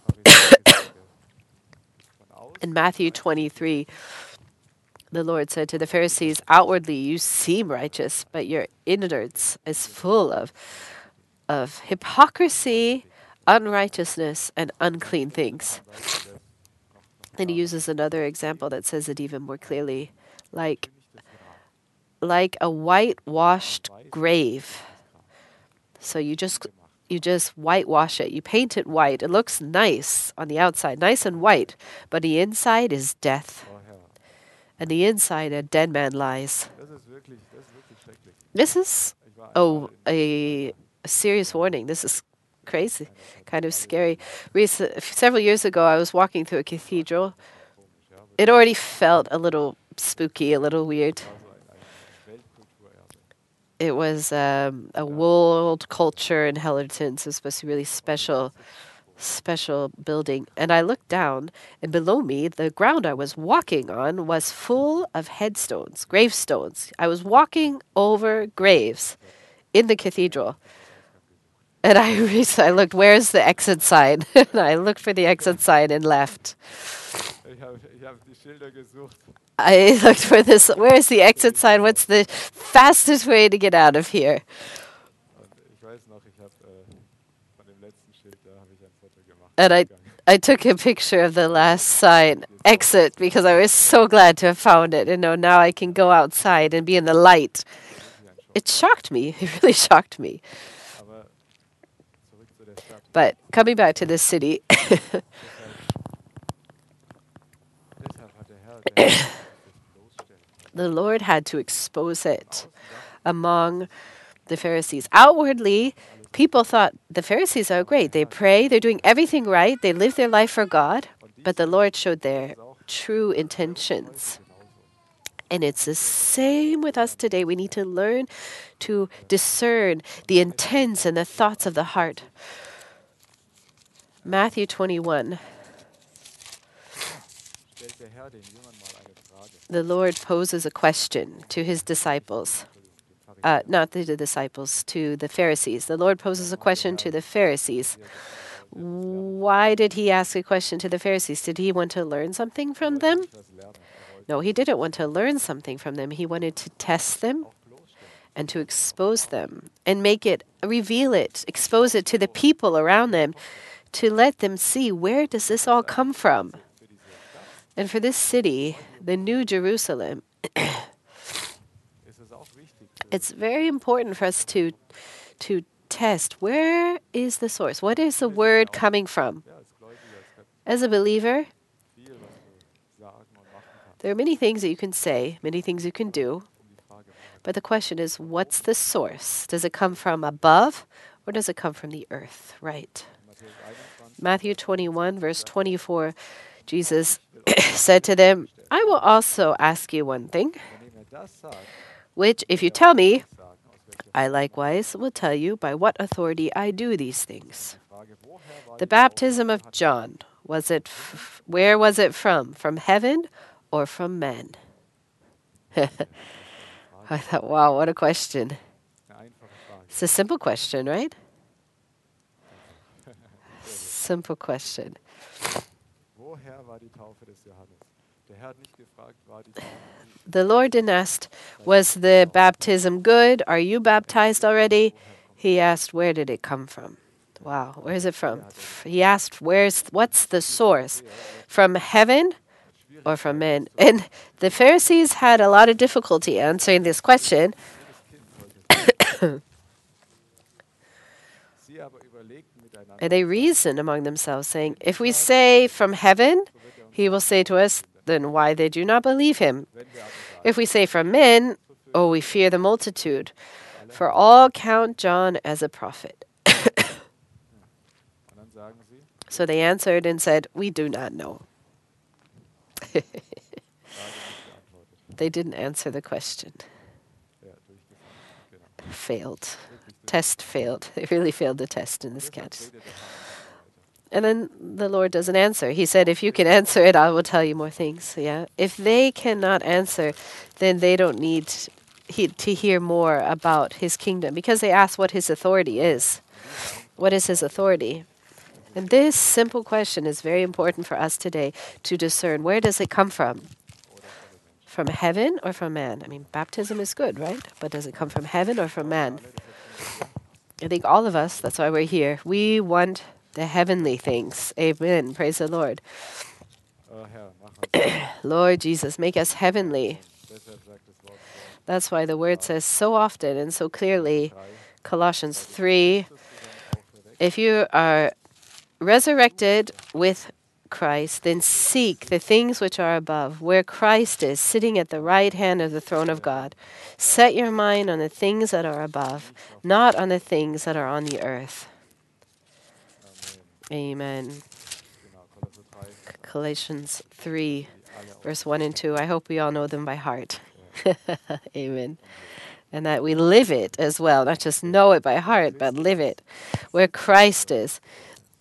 Speaker 2: von außen
Speaker 1: In Matthew 23, the Lord said to the Pharisees, outwardly you seem righteous, but your innards is full of hypocrisy, unrighteousness, and unclean things. And he uses another example that says it even more clearly, like a whitewashed grave. So you just whitewash it. You paint it white. It looks nice on the outside, nice and white, but the inside is death.
Speaker 2: Oh Herr,
Speaker 1: And the inside a dead man lies.
Speaker 2: das ist wirklich schrecklich.
Speaker 1: This is
Speaker 2: Ich war einmal
Speaker 1: a serious warning. This is crazy, kind of scary. Several years ago, I was walking through a cathedral.
Speaker 2: komisch, ja,
Speaker 1: It already felt a little spooky, a little weird.
Speaker 2: war so ein Weltkulturerbe.
Speaker 1: It was a world culture inheritance. It was supposed to be really special. special building. And I looked down, and below me, the ground I was walking on was full of headstones, gravestones. I was walking over graves in the cathedral. And I looked, where's the exit sign? And I looked for the exit sign and left.
Speaker 2: Ich hab die Schilder gesucht.
Speaker 1: I looked for this, where's the exit sign? What's the fastest way to get out of here?
Speaker 2: Und ich weiß noch, ich habe von dem letzten Schild, da habe ich ein Foto gemacht.
Speaker 1: And I took a picture of the last sign, exit, because I was so glad to have found it. And now I can go outside and be in the light. It shocked me. It really shocked me.
Speaker 2: Aber zurück zu der Stadt.
Speaker 1: But coming back to this city,
Speaker 2: Deshalb hat der Herr das bloßstellen.
Speaker 1: the Lord had to expose it among the Pharisees. Outwardly, people thought the Pharisees are great. They pray, they're doing everything right, they live their life for God, but the Lord showed their true intentions. And it's the same with us today. We need to learn to discern the intents and the thoughts of the heart. Matthew 21,
Speaker 2: Stellt der Herr den Jüngern mal eine Frage.
Speaker 1: the Lord poses a question to his disciples. Not to the disciples, to the Pharisees. The Lord poses a question to the Pharisees. Why did he ask a question to the Pharisees? Did he want to learn something from them?
Speaker 2: Das lernen.
Speaker 1: No, he didn't want to learn something from them. He wanted to test them and to expose them and reveal it, expose it to the people around them to let them see, where does this all come from? And for this city, the New Jerusalem,
Speaker 2: Ist es auch wichtig,
Speaker 1: it's very important for us to test, where is the source? What is the word coming from?
Speaker 2: ja, als Gläubiger, es gibt
Speaker 1: As a believer,
Speaker 2: viel, was du sagen und machen kannst,
Speaker 1: there are many things that you can say, many things you can do,
Speaker 2: die Frage,
Speaker 1: but the question is, what's the source? Does it come from above or does it come from the earth? Right.
Speaker 2: Matthäus 21,
Speaker 1: Matthew 21, verse 24, Jesus said to them, I will also ask you one thing,
Speaker 2: wenn er das sagt,
Speaker 1: which if you tell me,
Speaker 2: sagen, aus welcher
Speaker 1: I likewise will tell you by what authority I do these things.
Speaker 2: Frage, woher war
Speaker 1: The baptism of John, where was it from? From heaven or from men? I thought, wow, what a question.
Speaker 2: eine einfache Frage?
Speaker 1: It's a simple question, right? Simple question.
Speaker 2: Woher war die Taufe des Johannes? Der Herr hat nicht gefragt, war die Taufe gut?
Speaker 1: The Lord didn't ask, was the baptism good? Are you baptized already? He asked, where did it come from? Wow, where is it from? He asked, what's the source? From heaven or from men? And the Pharisees had a lot of difficulty answering this question.
Speaker 2: Sie aber überlegten miteinander,
Speaker 1: And they reasoned among themselves, saying, if we say from heaven, he will say to us, then why did you not believe him?
Speaker 2: wenn wir aber sagen,
Speaker 1: If we say from men, oh, we fear the multitude, for all count John as a prophet.
Speaker 2: und dann sagen sie,
Speaker 1: So they answered and said, we do not know.
Speaker 2: Frage nicht beantwortet.
Speaker 1: They didn't answer the question.
Speaker 2: Ja, durchgefallen. Genau.
Speaker 1: Failed. Test failed. They really failed the test in this
Speaker 2: Deshalb
Speaker 1: case.
Speaker 2: redet der Herr weiter.
Speaker 1: And then the Lord doesn't answer. He said, if you can answer it, I will tell you more things. Yeah. If they cannot answer, then they don't need to hear more about his kingdom because they ask what his authority is. What is his authority? And this simple question is very important for us today to discern, where does it come from? From heaven or from man? I mean, baptism is good, right? But does it come from heaven or from man? I think all of us, that's why we're here, we want the heavenly things. Amen. Praise the Lord.
Speaker 2: Herr, mach uns.
Speaker 1: Lord Jesus, make us heavenly.
Speaker 2: Deshalb sagt das Wort so,
Speaker 1: That's why the word says so often and so clearly,
Speaker 2: 3,
Speaker 1: Colossians 3,
Speaker 2: Christus zusammen auferweckt,
Speaker 1: if you are resurrected with Christ, then seek the things which are above, where Christ is, sitting at the right hand of the throne of God. Set your mind on the things that are above, not on the things that are on the earth.
Speaker 2: Amen.
Speaker 1: Amen.
Speaker 2: Genau, Kolosser 3,
Speaker 1: Galatians 3,
Speaker 2: die alle auf.
Speaker 1: verse 1 and 2. I hope we all know them by heart. Amen. And that we live it as well, not just know it by heart, but live it. Where Christ is,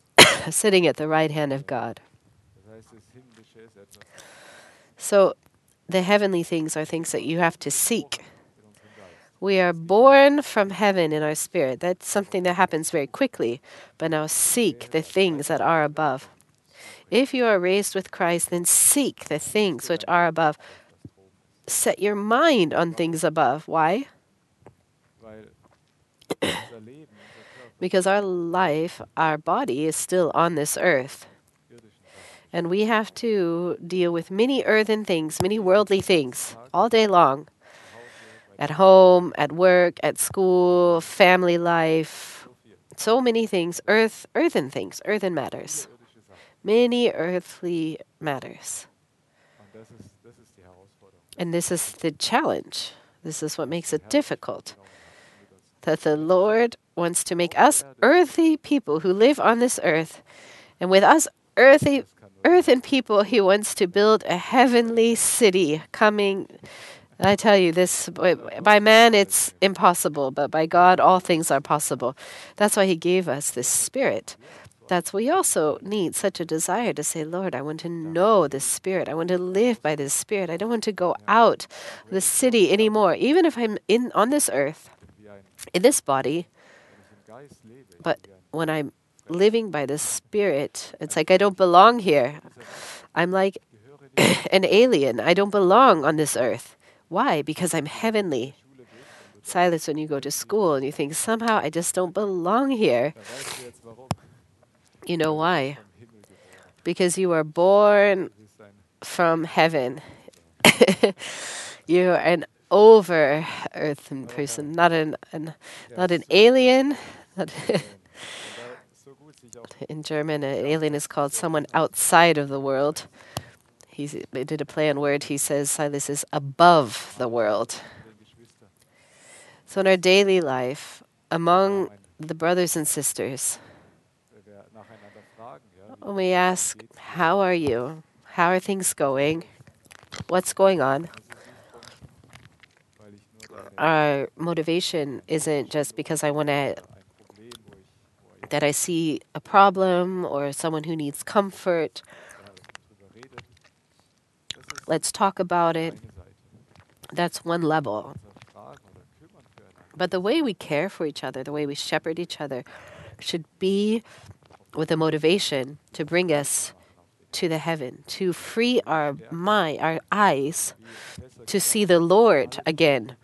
Speaker 1: sitting at the right hand of God.
Speaker 2: Das heißt, das Himmlische ist etwas
Speaker 1: So the heavenly things are things that you have to seek.
Speaker 2: in unserem Geist.
Speaker 1: We are born from heaven in our spirit. That's something that happens very quickly. But now seek the things that are above. If you are raised with Christ, then seek the things which are above. Set your mind on things above. Why?
Speaker 2: Weil unser Leben, unser Körper,
Speaker 1: Because our life, our body is still on this earth.
Speaker 2: irdischen Sachen.
Speaker 1: And we have to deal with many earthen things, many worldly things all day long.
Speaker 2: Zu Hause, bei
Speaker 1: At home, at work, at school, family life,
Speaker 2: so viel.
Speaker 1: so many things, earthen things, earthen matters,
Speaker 2: Viele irdische Sachen.
Speaker 1: many earthly matters.
Speaker 2: Und das ist die Herausforderung.
Speaker 1: And this is the challenge. This is what makes it
Speaker 2: Herr
Speaker 1: difficult.
Speaker 2: genommen hat, mit uns
Speaker 1: That the Lord wants to make us earthly people who live on this earth. And with us earthen people, He wants to build a heavenly city coming. I tell you, this by man it's impossible, but by God all things are possible. That's why He gave us this Spirit. That's we also need such a desire to say, Lord, I want to know this Spirit. I want to live by this Spirit. I don't want to go out of the city anymore, even if I'm on this earth,
Speaker 2: wie ein,
Speaker 1: in this body.
Speaker 2: wenn ich im Geist lebe, ich
Speaker 1: But
Speaker 2: bin wie ein
Speaker 1: when I'm living by the Spirit, it's like I don't belong here. I'm like
Speaker 2: gehöre nicht
Speaker 1: an alien. I don't belong on this earth. Why? Because I'm heavenly.
Speaker 2: Schule gehst und du
Speaker 1: Silas, when you go to school and you think, somehow I just don't belong here,
Speaker 2: da weißt du jetzt warum.
Speaker 1: you know why?
Speaker 2: Vom Himmel geboren.
Speaker 1: Because you were born
Speaker 2: Du bist ein
Speaker 1: from heaven. You're an over earthen person, not not an alien. Not
Speaker 2: und da so gut sich auch
Speaker 1: in German, an alien is called someone outside of the world. He did a play on word. He says Silas is above the world.
Speaker 2: mit den Geschwistern.
Speaker 1: So in our daily life, among the brothers and sisters,
Speaker 2: Wenn wir nacheinander fragen, ja,
Speaker 1: when we ask, how are you? How are things going? What's going on?
Speaker 2: es ist nicht weil ich nur deine
Speaker 1: Our motivation isn't just because I want to,
Speaker 2: ein Problem, wo
Speaker 1: that I see a problem or someone who needs comfort.
Speaker 2: drüber redet. Das ist
Speaker 1: Let's talk about it.
Speaker 2: eine Seite.
Speaker 1: That's one level.
Speaker 2: Unser Fragen oder Kümmern füreinander
Speaker 1: But the way we care for each other, the way we shepherd each other, should be with a motivation to bring us to the heaven, to free our mind, our eyes, to see the Lord again.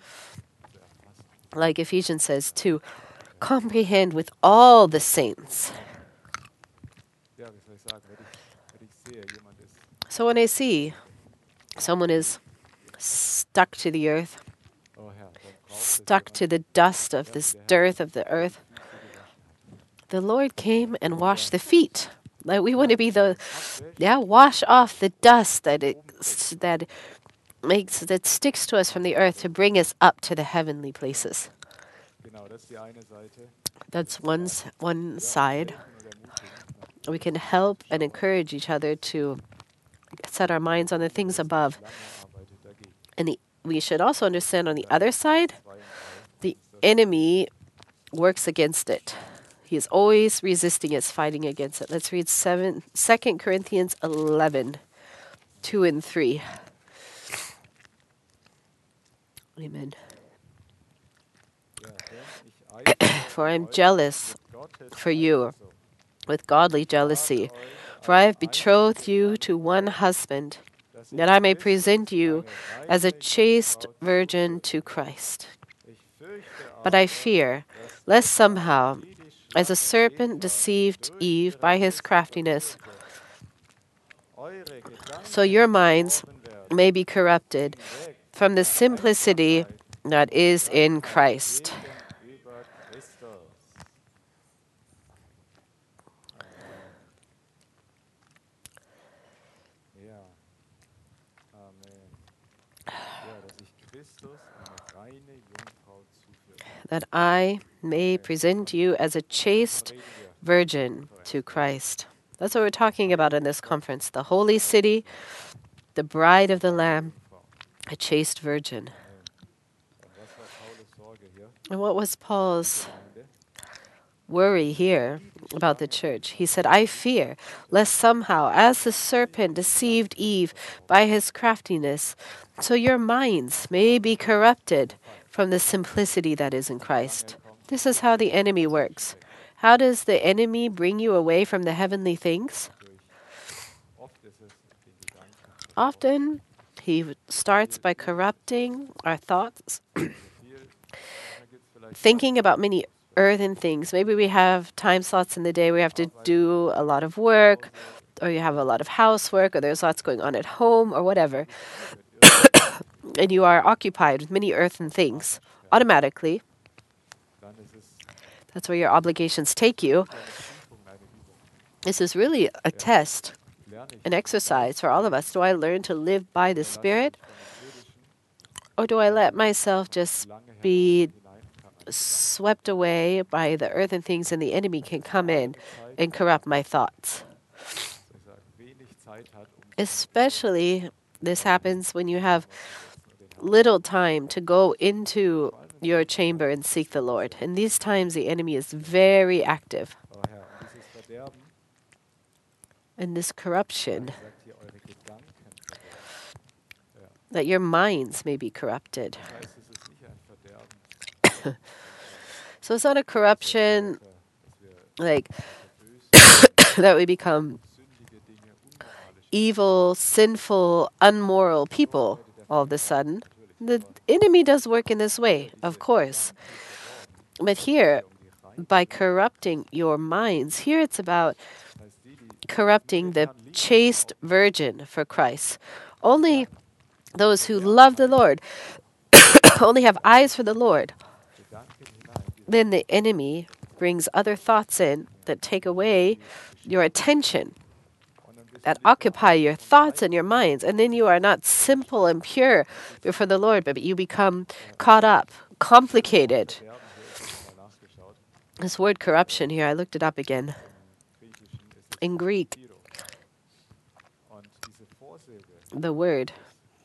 Speaker 1: Like Ephesians says, to comprehend with all the saints.
Speaker 2: Ja, wie soll ich sagen, wenn ich sehe, jemand ist
Speaker 1: So when I see someone is stuck to the earth,
Speaker 2: oh Herr, dann braucht es
Speaker 1: stuck to the dust of this dirt of the earth, the Lord came and washed the feet. Like we want to be the, wash off the dust that that sticks to us from the earth to bring us up to the heavenly places.
Speaker 2: genau, das ist die eine Seite.
Speaker 1: That's one side.
Speaker 2: Helfen und ermutigen.
Speaker 1: We can help and encourage each other to set our minds on the things above.
Speaker 2: Lange arbeitet dagegen.
Speaker 1: And we should also understand on the other side,
Speaker 2: 2 und 3.
Speaker 1: the enemy works against it. He is always resisting it, fighting against it. Let's read 2 Corinthians 11, 2 and 3. Amen.
Speaker 2: Ja, denn ich eifere
Speaker 1: For I am
Speaker 2: euch
Speaker 1: jealous
Speaker 2: mit Gottes
Speaker 1: for you
Speaker 2: Eifersucht.
Speaker 1: with godly jealousy.
Speaker 2: Euch
Speaker 1: For I have
Speaker 2: als
Speaker 1: betrothed you to one husband,
Speaker 2: dass
Speaker 1: that I may
Speaker 2: Christus
Speaker 1: present you
Speaker 2: eine
Speaker 1: as a
Speaker 2: reine
Speaker 1: chaste
Speaker 2: Jungfrau
Speaker 1: virgin
Speaker 2: zuführt.
Speaker 1: to Christ.
Speaker 2: Ich fürchte
Speaker 1: But I
Speaker 2: aber,
Speaker 1: fear,
Speaker 2: dass
Speaker 1: lest somehow,
Speaker 2: wie die
Speaker 1: as a
Speaker 2: Schlange
Speaker 1: serpent
Speaker 2: Eva
Speaker 1: deceived
Speaker 2: durch
Speaker 1: Eve
Speaker 2: ihre
Speaker 1: by his
Speaker 2: List
Speaker 1: craftiness,
Speaker 2: verführte, eure Gedanken
Speaker 1: so your minds
Speaker 2: verdorben werden,
Speaker 1: may be corrupted
Speaker 2: weg
Speaker 1: from the
Speaker 2: der
Speaker 1: simplicity
Speaker 2: Einfachheit
Speaker 1: that is in
Speaker 2: Dankbarkeit
Speaker 1: Christ.
Speaker 2: gegenüber Christus. Amen. Ja. Amen. Ja, dass ich Christus eine reine Jungfrau zuführe.
Speaker 1: That I may present you as a chaste
Speaker 2: Reden wir
Speaker 1: virgin to Christ. That's what we're talking about in this conference. The holy city, the bride of the Lamb,
Speaker 2: Jungfrau.
Speaker 1: a chaste virgin.
Speaker 2: Und was war Paulus Sorge hier?
Speaker 1: And what was Paul's
Speaker 2: Gemeinde?
Speaker 1: worry here about the church. He said, I fear lest somehow, as the serpent deceived Eve by his craftiness, so your minds may be corrupted from the simplicity that is in Christ. This is how the enemy works. How does the enemy bring you away from the heavenly things?
Speaker 2: Oft ist es den Gedanken,
Speaker 1: Often, he starts by corrupting our thoughts,
Speaker 2: viel, manchmal gibt es vielleicht
Speaker 1: thinking about many earthen things. Maybe we have time slots in the day where we have to do a lot of work, or you have a lot of housework, or there's lots going on at home, or whatever. And you are occupied with many earthen things. Automatically,
Speaker 2: dann ist es
Speaker 1: that's where your obligations take you.
Speaker 2: eine Prüfung, eine Übung.
Speaker 1: This is really a test,
Speaker 2: Lerne ich
Speaker 1: an exercise for all of us. Do I learn to live by the Spirit,
Speaker 2: von dem Irdischen
Speaker 1: or do I let myself just
Speaker 2: lange
Speaker 1: be
Speaker 2: hinein kann?
Speaker 1: swept away by the earthen things and the enemy can come in and corrupt my thoughts?
Speaker 2: Dass wenig Zeit hat,
Speaker 1: Especially, this happens when you have little time to go into your chamber and seek the Lord. In these times, the enemy is very active.
Speaker 2: oh Herr, und dieses Verderben,
Speaker 1: And this corruption,
Speaker 2: sagt hier, eure Gedanken verderben.
Speaker 1: that your minds may be corrupted.
Speaker 2: Das heißt, es ist nicht ein Verderben,
Speaker 1: So it's not a corruption
Speaker 2: dass wir
Speaker 1: like
Speaker 2: böse,
Speaker 1: that we become
Speaker 2: sündige Dinge, unmoralisch
Speaker 1: evil, sinful, unmoral people all of a sudden. The enemy does work in this way, of course. But here, by corrupting your minds, here it's about
Speaker 2: Das heißt, die
Speaker 1: corrupting the chaste virgin for Christ. Only those who love the Lord, only have eyes for the Lord,
Speaker 2: Gedanken hinein, die
Speaker 1: then the enemy brings other thoughts in that take away your attention,
Speaker 2: und dann bist
Speaker 1: that occupy your thoughts and your minds. And then you are not simple and pure before the Lord, but you become caught up, complicated.
Speaker 2: Verderben, hier ist es mal nachgeschaut,
Speaker 1: This word corruption here, I looked it up again.
Speaker 2: im Griechischen ist es
Speaker 1: In Greek,
Speaker 2: Tiro. Und diese Vorsilbe,
Speaker 1: the word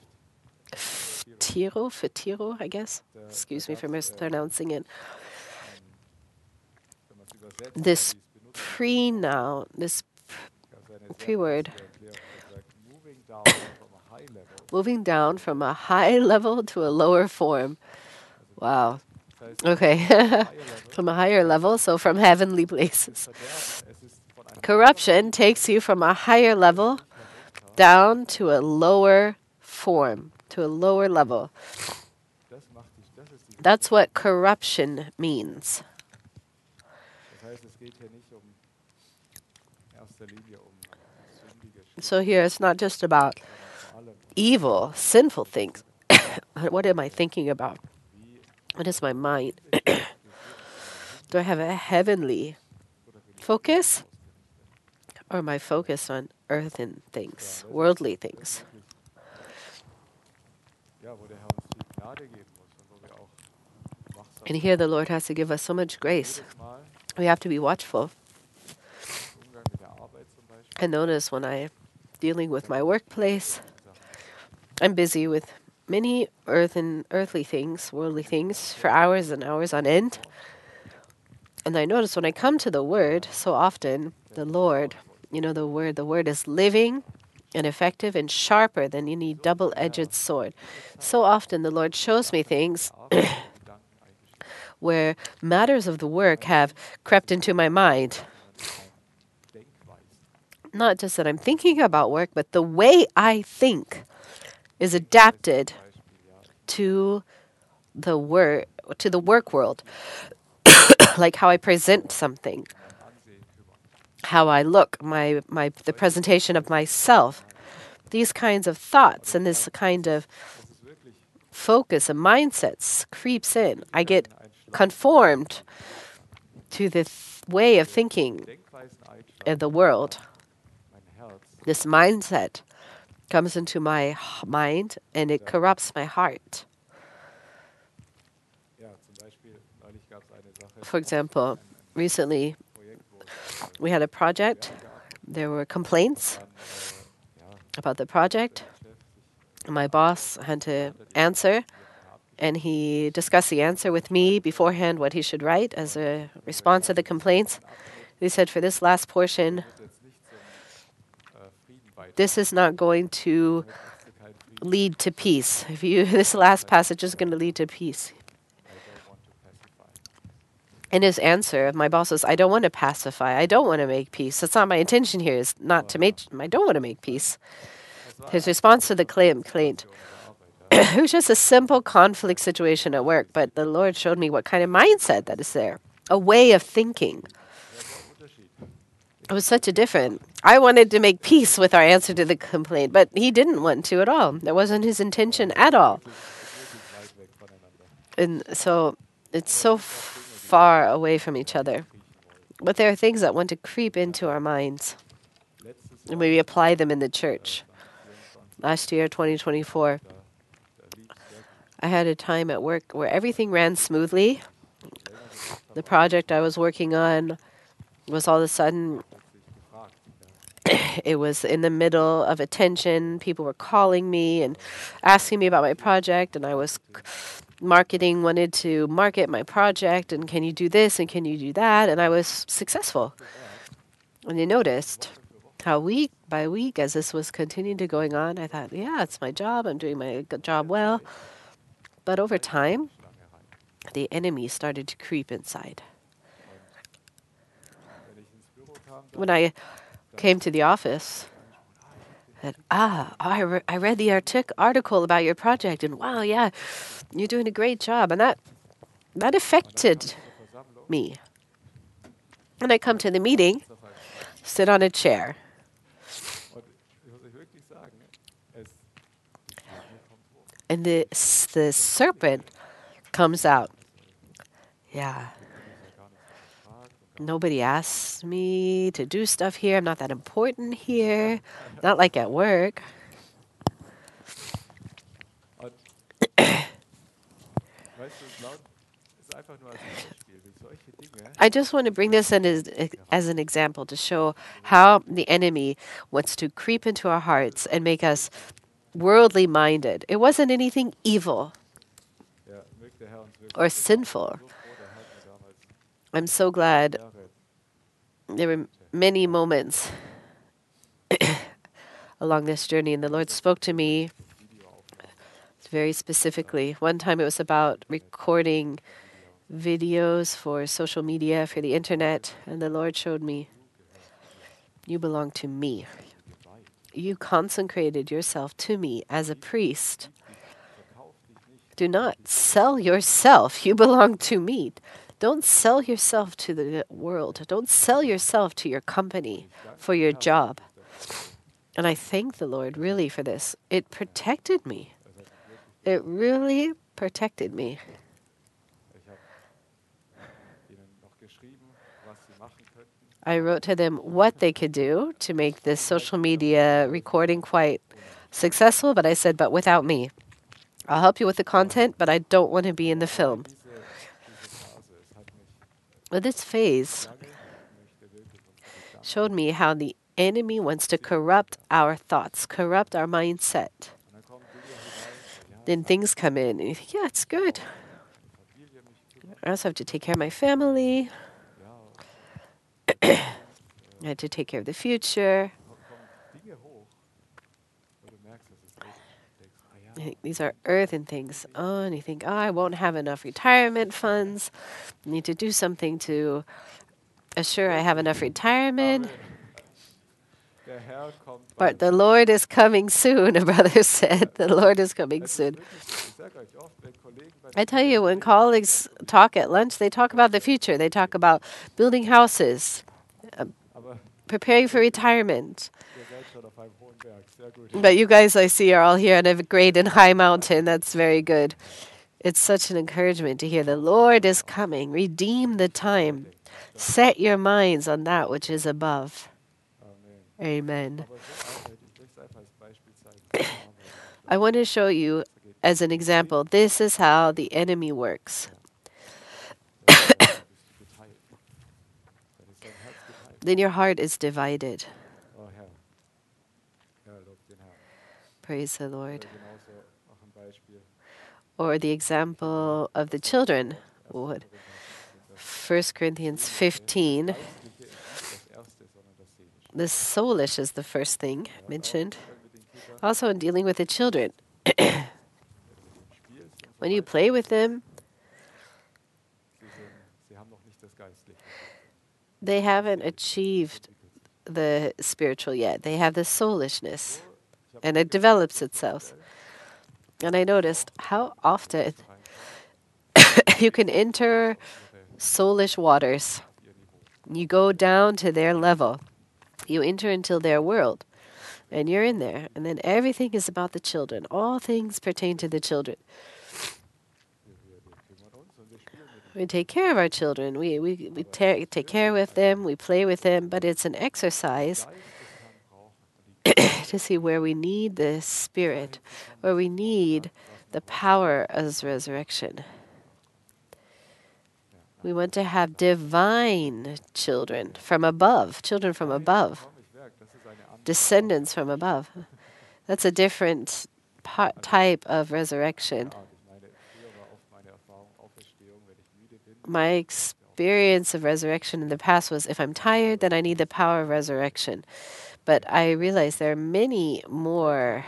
Speaker 1: Tiro, I guess. Excuse me for mispronouncing it.
Speaker 2: wenn man es übersetzt,
Speaker 1: This
Speaker 2: wie es benutzt
Speaker 1: pre-noun, this
Speaker 2: gab es eine sehr
Speaker 1: Pre-word.
Speaker 2: kurze Erklärung, das sagt, moving down from a high level.
Speaker 1: moving down from a high level to a lower form. Wow.
Speaker 2: Das heißt,
Speaker 1: Okay.
Speaker 2: higher level,
Speaker 1: From a higher level, so from heavenly places.
Speaker 2: Verderben, es ist von einem
Speaker 1: Corruption takes you from a higher level down to a lower form, to a lower level.
Speaker 2: das macht dich, das ist die.
Speaker 1: That's what corruption means.
Speaker 2: Das heißt, es geht hier nicht erster Linie sündige Schuld,
Speaker 1: So here it's not just about
Speaker 2: sondern vor allem
Speaker 1: evil, sinful things. What am I thinking about?
Speaker 2: wie
Speaker 1: What is my mind? Do I have a heavenly focus? Or am I focused on earthen things, worldly things?
Speaker 2: ja, wo der Herr uns viel Gnade geben muss und wo wir auch wachsam
Speaker 1: And here the Lord has to give us so much grace.
Speaker 2: jedes Mal
Speaker 1: We have to be watchful.
Speaker 2: im Umgang mit der Arbeit zum Beispiel.
Speaker 1: I notice when I'm dealing with my workplace, I'm busy with many earthly things, worldly things, for hours and hours on end. And I notice when I come to the Word, so often the Lord, the Word is living and effective and sharper than any double-edged sword. So often the Lord shows me things
Speaker 2: Arbeit und Gedanken eingeschrieben,
Speaker 1: where matters of the work have crept into my mind.
Speaker 2: Denkweisen.
Speaker 1: Not just that I'm thinking about work, but the way I think is adapted
Speaker 2: Beispiel, ja,
Speaker 1: to the work world. Like how I present something,
Speaker 2: mein Ansehen kümmern.
Speaker 1: how I look, the presentation of myself. These kinds of thoughts and this kind of
Speaker 2: Das ist wirklich
Speaker 1: focus and mindsets creeps in. I get
Speaker 2: ein Schlag,
Speaker 1: conformed to the way of thinking
Speaker 2: Denkweisen-Eigenschaft,
Speaker 1: of the world.
Speaker 2: mein Herz,
Speaker 1: This mindset comes into my mind and it corrupts my heart.
Speaker 2: ja, zum Beispiel, neulich gab es eine Sache,
Speaker 1: For example, recently
Speaker 2: Projekt, wo es
Speaker 1: we had a project. There were complaints
Speaker 2: dann, ja,
Speaker 1: about the project.
Speaker 2: der Chef sich
Speaker 1: My boss had to answer, and he discussed the answer with me beforehand, what he should write as a response to the complaints. He said, for this last portion,
Speaker 2: wird jetzt nicht zum Frieden
Speaker 1: this is
Speaker 2: beitragen.
Speaker 1: not going to
Speaker 2: Damit kriegst du keinen Frieden.
Speaker 1: lead to peace. If you, this last passage is going to lead to peace.
Speaker 2: I don't want to pacify.
Speaker 1: And his answer, my boss says, I don't want to pacify. I don't want to make peace. That's not my intention here. Is not to make. I don't want to make peace.
Speaker 2: Das war
Speaker 1: His response to the complaint,
Speaker 2: Situation auf der Arbeit. Ja.
Speaker 1: it was just a simple conflict situation at work, but the Lord showed me what kind of mindset that is there, a way of thinking.
Speaker 2: Das ist ein Unterschied.
Speaker 1: It was such a different. I wanted to make peace with our answer to the complaint, but he didn't want to at all. That wasn't his intention at all.
Speaker 2: Wirklich weit weg voneinander.
Speaker 1: And so it's so far away from each other. But there are things that want to creep into our minds,
Speaker 2: Letztes
Speaker 1: and
Speaker 2: Jahr
Speaker 1: we apply them in the church.
Speaker 2: 2024,
Speaker 1: Last year, 2024,
Speaker 2: da lief es sehr gut.
Speaker 1: I had a time at work where everything ran smoothly.
Speaker 2: Länger gesagt
Speaker 1: The
Speaker 2: habe,
Speaker 1: project I was working on was all of a sudden,
Speaker 2: plötzlich gefragt. Ja.
Speaker 1: it was in the middle of attention. People were calling me and asking me about my project, and I was marketing, wanted to market my project, and can you do this and can you do that? And I was successful. And you noticed how week by week, as this was continuing to going on, I thought, yeah, it's my job. I'm doing my job well. But over time,
Speaker 2: Schlange rein.
Speaker 1: the enemy started to creep inside.
Speaker 2: Wenn ich ins Büro kam,
Speaker 1: When I came to the office, I said, I read the article about your project, and wow, yeah, you're doing a great job. And that affected
Speaker 2: zur Versammlung,
Speaker 1: me. And I come to the meeting,
Speaker 2: ist auf einem
Speaker 1: sit on a chair,
Speaker 2: Und ich muss euch wirklich sagen, es mir kommt hoch.
Speaker 1: and the serpent comes out. Yeah,
Speaker 2: Ich ja gar nicht so gefragt und
Speaker 1: nobody asked me to do stuff here. I'm not that important here. Not like at work.
Speaker 2: weißt du, laut ist einfach nur als Beispiel, wie solche Dinge
Speaker 1: I just want to bring this in as an example to show how the enemy wants to creep into our hearts and make us worldly minded. It wasn't anything evil
Speaker 2: ja, mögt der Herr uns wirklich
Speaker 1: or
Speaker 2: segnen.
Speaker 1: sinful.
Speaker 2: So froh, der Herr hat mir damals
Speaker 1: I'm so glad
Speaker 2: Jahre
Speaker 1: there were many moments along this journey, and the Lord spoke to me
Speaker 2: Video aufgenommen.
Speaker 1: very specifically. One time it was about recording videos for social media, for the internet, and the Lord showed me, you belong to me. You consecrated yourself to me as a priest.
Speaker 2: Verkauf dich nicht.
Speaker 1: Do not sell yourself. You belong to me. Don't sell yourself to the world. Don't sell yourself to your company for your job. And I thank the Lord really for this. It protected me. It really protected me.
Speaker 2: Ich habe ihnen noch geschrieben, was sie machen könnten.
Speaker 1: I wrote to them what they could do to make this social media recording quite successful, but I said, but without me. I'll help you with the content, but I don't want to be in the film.
Speaker 2: Diese Phase, es hat mich
Speaker 1: But this phase
Speaker 2: lange, möchte wirklich unsere Gedanken.
Speaker 1: showed me how the enemy wants to corrupt our thoughts, corrupt our mindset.
Speaker 2: Und dann kommen Dinge hinein, ja,
Speaker 1: Then things come in, and you think, yeah, it's good.
Speaker 2: Familie mich kümmern,
Speaker 1: I also have to take care of my family.
Speaker 2: ja,
Speaker 1: I had to take care of the future.
Speaker 2: kommen Dinge hoch, wo du merkst, dass es richtig ist. Du denkst,
Speaker 1: These are earthen things. Oh, and you think, oh, I won't have enough retirement funds. I need to do something to assure I have enough retirement.
Speaker 2: der Herr kommt
Speaker 1: But
Speaker 2: bald.
Speaker 1: the Lord is coming soon, a brother said. The Lord is coming
Speaker 2: Es ist
Speaker 1: soon.
Speaker 2: wirklich so. Ich sage euch oft, wenn Kollegen bei
Speaker 1: I tell you, when colleagues talk at lunch, they talk about the future. They talk about building houses,
Speaker 2: aber
Speaker 1: preparing for retirement.
Speaker 2: ihr seid schon auf einem hohen Berg. Sehr gut.
Speaker 1: But you guys, I see, are all here on a great and high mountain. That's very good. It's such an encouragement to hear the Lord is coming. Redeem the time. Set your minds on that which is above.
Speaker 2: Amen.
Speaker 1: Amen.
Speaker 2: Aber so einfach, ich möchte es einfach als Beispiel zeigen.
Speaker 1: I want to show you as an example, this is how the enemy works.
Speaker 2: Dann bist du geteilt. Dann ist dein Herz geteilt.
Speaker 1: Then your heart is divided.
Speaker 2: Oh Herr. Ja, lob den Herrn.
Speaker 1: Praise the Lord.
Speaker 2: Genauso noch ein Beispiel.
Speaker 1: Or the example of the children. What? 1 Corinthians 15,
Speaker 2: Geistliche ist nicht das Erste, sondern das Seelische.
Speaker 1: the soulish is the first thing
Speaker 2: Ja, im
Speaker 1: mentioned.
Speaker 2: Umgang mit den Kindern,
Speaker 1: Also, in dealing with the children,
Speaker 2: wenn du mit ihnen spielst und so
Speaker 1: when you
Speaker 2: weiter,
Speaker 1: play with them,
Speaker 2: sie haben noch nicht das Geistliche.
Speaker 1: they haven't achieved the spiritual yet. They have the soulishness,
Speaker 2: So, ich habe
Speaker 1: and it develops itself. And I noticed how often
Speaker 2: reinkommen,
Speaker 1: you can enter
Speaker 2: ihre,
Speaker 1: soulish waters.
Speaker 2: auf ihr Niveau.
Speaker 1: You go down to their level. You enter into their world, and you're in there. And then everything is about the children. All things pertain to the children.
Speaker 2: Wir kümmern uns und wir spielen mit ihnen.
Speaker 1: We take care of our children. Take care with them. We play with them. But it's an exercise
Speaker 2: Geist des Herrn brauchen und die
Speaker 1: to see where we need the Spirit, where we need the power of resurrection. We want to have divine children from above, children from above,
Speaker 2: ich merke, das ist eine andere
Speaker 1: descendants from above. That's a different type of resurrection.
Speaker 2: Art. Ich meine, früher war oft meine Erfahrung Auferstehung, wenn ich müde bin.
Speaker 1: My experience of resurrection in the past was if I'm tired, then I need the power of resurrection. But I realize there are many more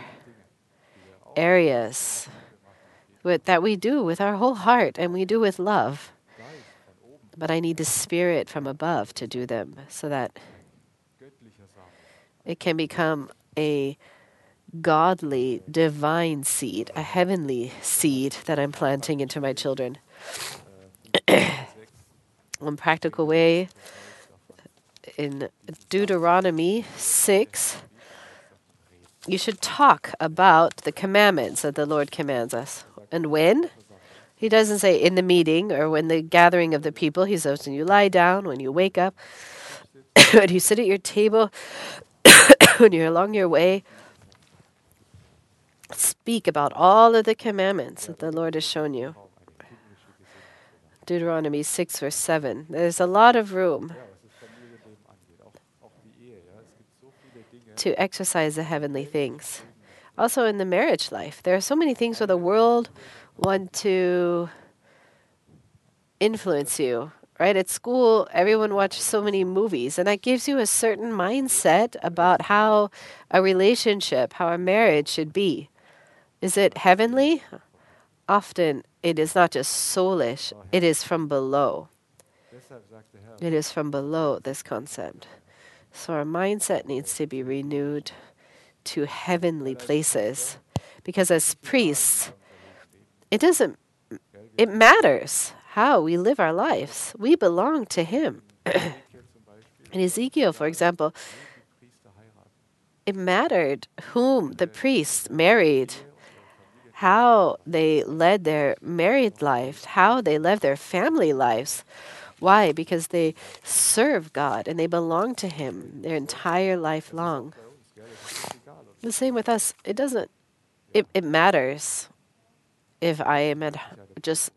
Speaker 1: areas that we do with our whole heart and we do with love.
Speaker 2: Geist von oben,
Speaker 1: But I need the Spirit from above to do them so that
Speaker 2: göttlicher Samen.
Speaker 1: it can become a godly, divine seed, a heavenly seed that I'm planting into my children. One practical way in Deuteronomy 6, you should talk about the commandments that the Lord commands us. And when? He doesn't say in the meeting or when the gathering of the people. He says when you lie down, when you wake up, when you sit at your table, when you're along your way. Speak about all of the commandments that the Lord has shown you. Deuteronomy 6, verse 7. There's a lot of room
Speaker 2: Ja, was das Familienleben angeht, auch die Ehe. Ja. Es gibt so viele Dinge,
Speaker 1: to exercise the heavenly things. Also in the marriage life, there are so many things where the world want to influence you. Right? At school, everyone watches so many movies, and that gives you a certain mindset about how a relationship, how a marriage should be. Is it heavenly? Often it is not just soulish, it is from below.
Speaker 2: deshalb sagt der Herr,
Speaker 1: It is from below, this concept. So our mindset needs to be renewed to heavenly places. Because as priests, it doesn't, it matters how we live our lives. We belong to Him.
Speaker 2: Ezekiel zum Beispiel,
Speaker 1: In Ezekiel, for example,
Speaker 2: die Priester heiraten.
Speaker 1: it mattered whom the priests married, how they led their married life, how they led their family lives. Why? Because they serve God and they belong to Him their entire life long.
Speaker 2: Bei uns, gell, das ist nicht egal. Und
Speaker 1: The same with us. It doesn't, it matters if I am at just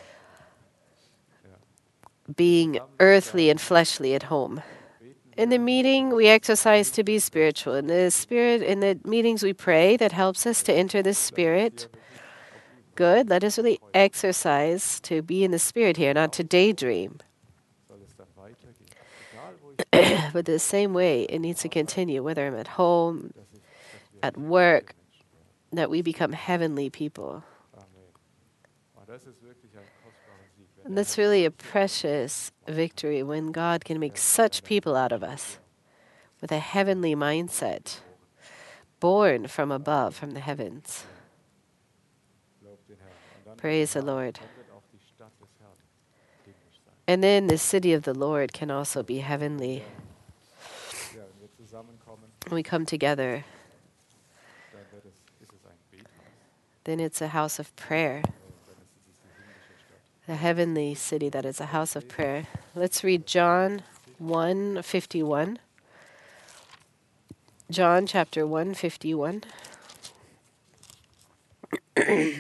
Speaker 1: being earthly and fleshly at home. In the meeting, we exercise to be spiritual. In the meetings, we pray. That helps us to enter the Spirit. Good. Let us really exercise to be in the Spirit here, not to daydream.
Speaker 2: soll es dann weitergehen. Egal, wo ich
Speaker 1: But the same way, it needs to continue, whether I'm at home,
Speaker 2: dass wir
Speaker 1: at work, that we become heavenly people.
Speaker 2: Amen. Und das ist wirklich ein kostbarer Sieg. Wenn
Speaker 1: And that's really a precious victory when God can make such people out of us with a heavenly mindset, born from above, from the heavens.
Speaker 2: glaubt den Herrn. Und dann
Speaker 1: Praise the Lord.
Speaker 2: wird auch die Stadt des Herrn himmlisch sein.
Speaker 1: And then the city of the Lord can also be heavenly.
Speaker 2: Ja, wenn wir zusammenkommen,
Speaker 1: When we come together,
Speaker 2: dann ist es ein Bethaus.
Speaker 1: then it's a house of prayer,
Speaker 2: Dann ist es die himmlische Stadt.
Speaker 1: the heavenly city that is a house of prayer. Let's read John 1:51. John chapter 1:51.
Speaker 2: Amen.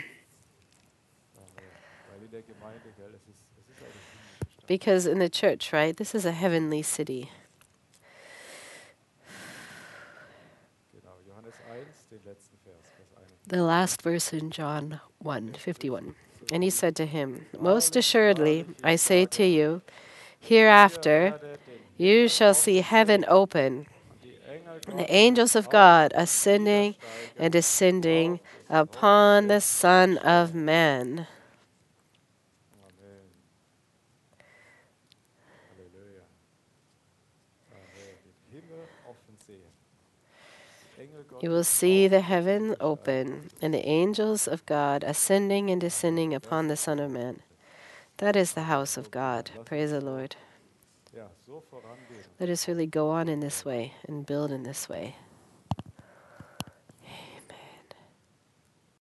Speaker 2: Weil in der Gemeinde, gell, es ist eine himmlische Stadt.
Speaker 1: Because in the church, right, this is a heavenly city.
Speaker 2: Genau, Johannes 1, den letzten Vers, Vers 51.
Speaker 1: The last verse in John 1:51. And he said to him, Most
Speaker 2: Wahrlich,
Speaker 1: assuredly,
Speaker 2: wahrlich,
Speaker 1: I
Speaker 2: ich
Speaker 1: say
Speaker 2: sage
Speaker 1: to
Speaker 2: euch,
Speaker 1: you,
Speaker 2: ihr
Speaker 1: hereafter
Speaker 2: werdet den
Speaker 1: you
Speaker 2: Himmel
Speaker 1: shall see
Speaker 2: offen
Speaker 1: heaven
Speaker 2: sehen
Speaker 1: open,
Speaker 2: und die Engel
Speaker 1: and the
Speaker 2: Gottes
Speaker 1: angels of
Speaker 2: auf
Speaker 1: God
Speaker 2: und
Speaker 1: ascending and
Speaker 2: niedersteigen
Speaker 1: descending
Speaker 2: auf des
Speaker 1: upon the
Speaker 2: Menschen
Speaker 1: Son of
Speaker 2: Gestalt.
Speaker 1: Man.
Speaker 2: Amen. Halleluja. Den Himmel offen sehen. Die Engel
Speaker 1: You will
Speaker 2: Gottes
Speaker 1: see
Speaker 2: auf
Speaker 1: the
Speaker 2: und
Speaker 1: heaven
Speaker 2: niedersteigen
Speaker 1: open,
Speaker 2: auf des
Speaker 1: and the
Speaker 2: Menschen
Speaker 1: angels of
Speaker 2: Gestalt.
Speaker 1: God ascending and descending
Speaker 2: Amen. Das
Speaker 1: upon the
Speaker 2: ist
Speaker 1: Son
Speaker 2: das
Speaker 1: of
Speaker 2: Haus
Speaker 1: Man.
Speaker 2: Gottes.
Speaker 1: That is the
Speaker 2: Amen.
Speaker 1: house
Speaker 2: So
Speaker 1: of God.
Speaker 2: genial. Lass
Speaker 1: Praise
Speaker 2: uns
Speaker 1: the
Speaker 2: so,
Speaker 1: Lord.
Speaker 2: so vorangehen und
Speaker 1: Let
Speaker 2: so
Speaker 1: us really go on in
Speaker 2: aufbauen.
Speaker 1: this way and build in this way.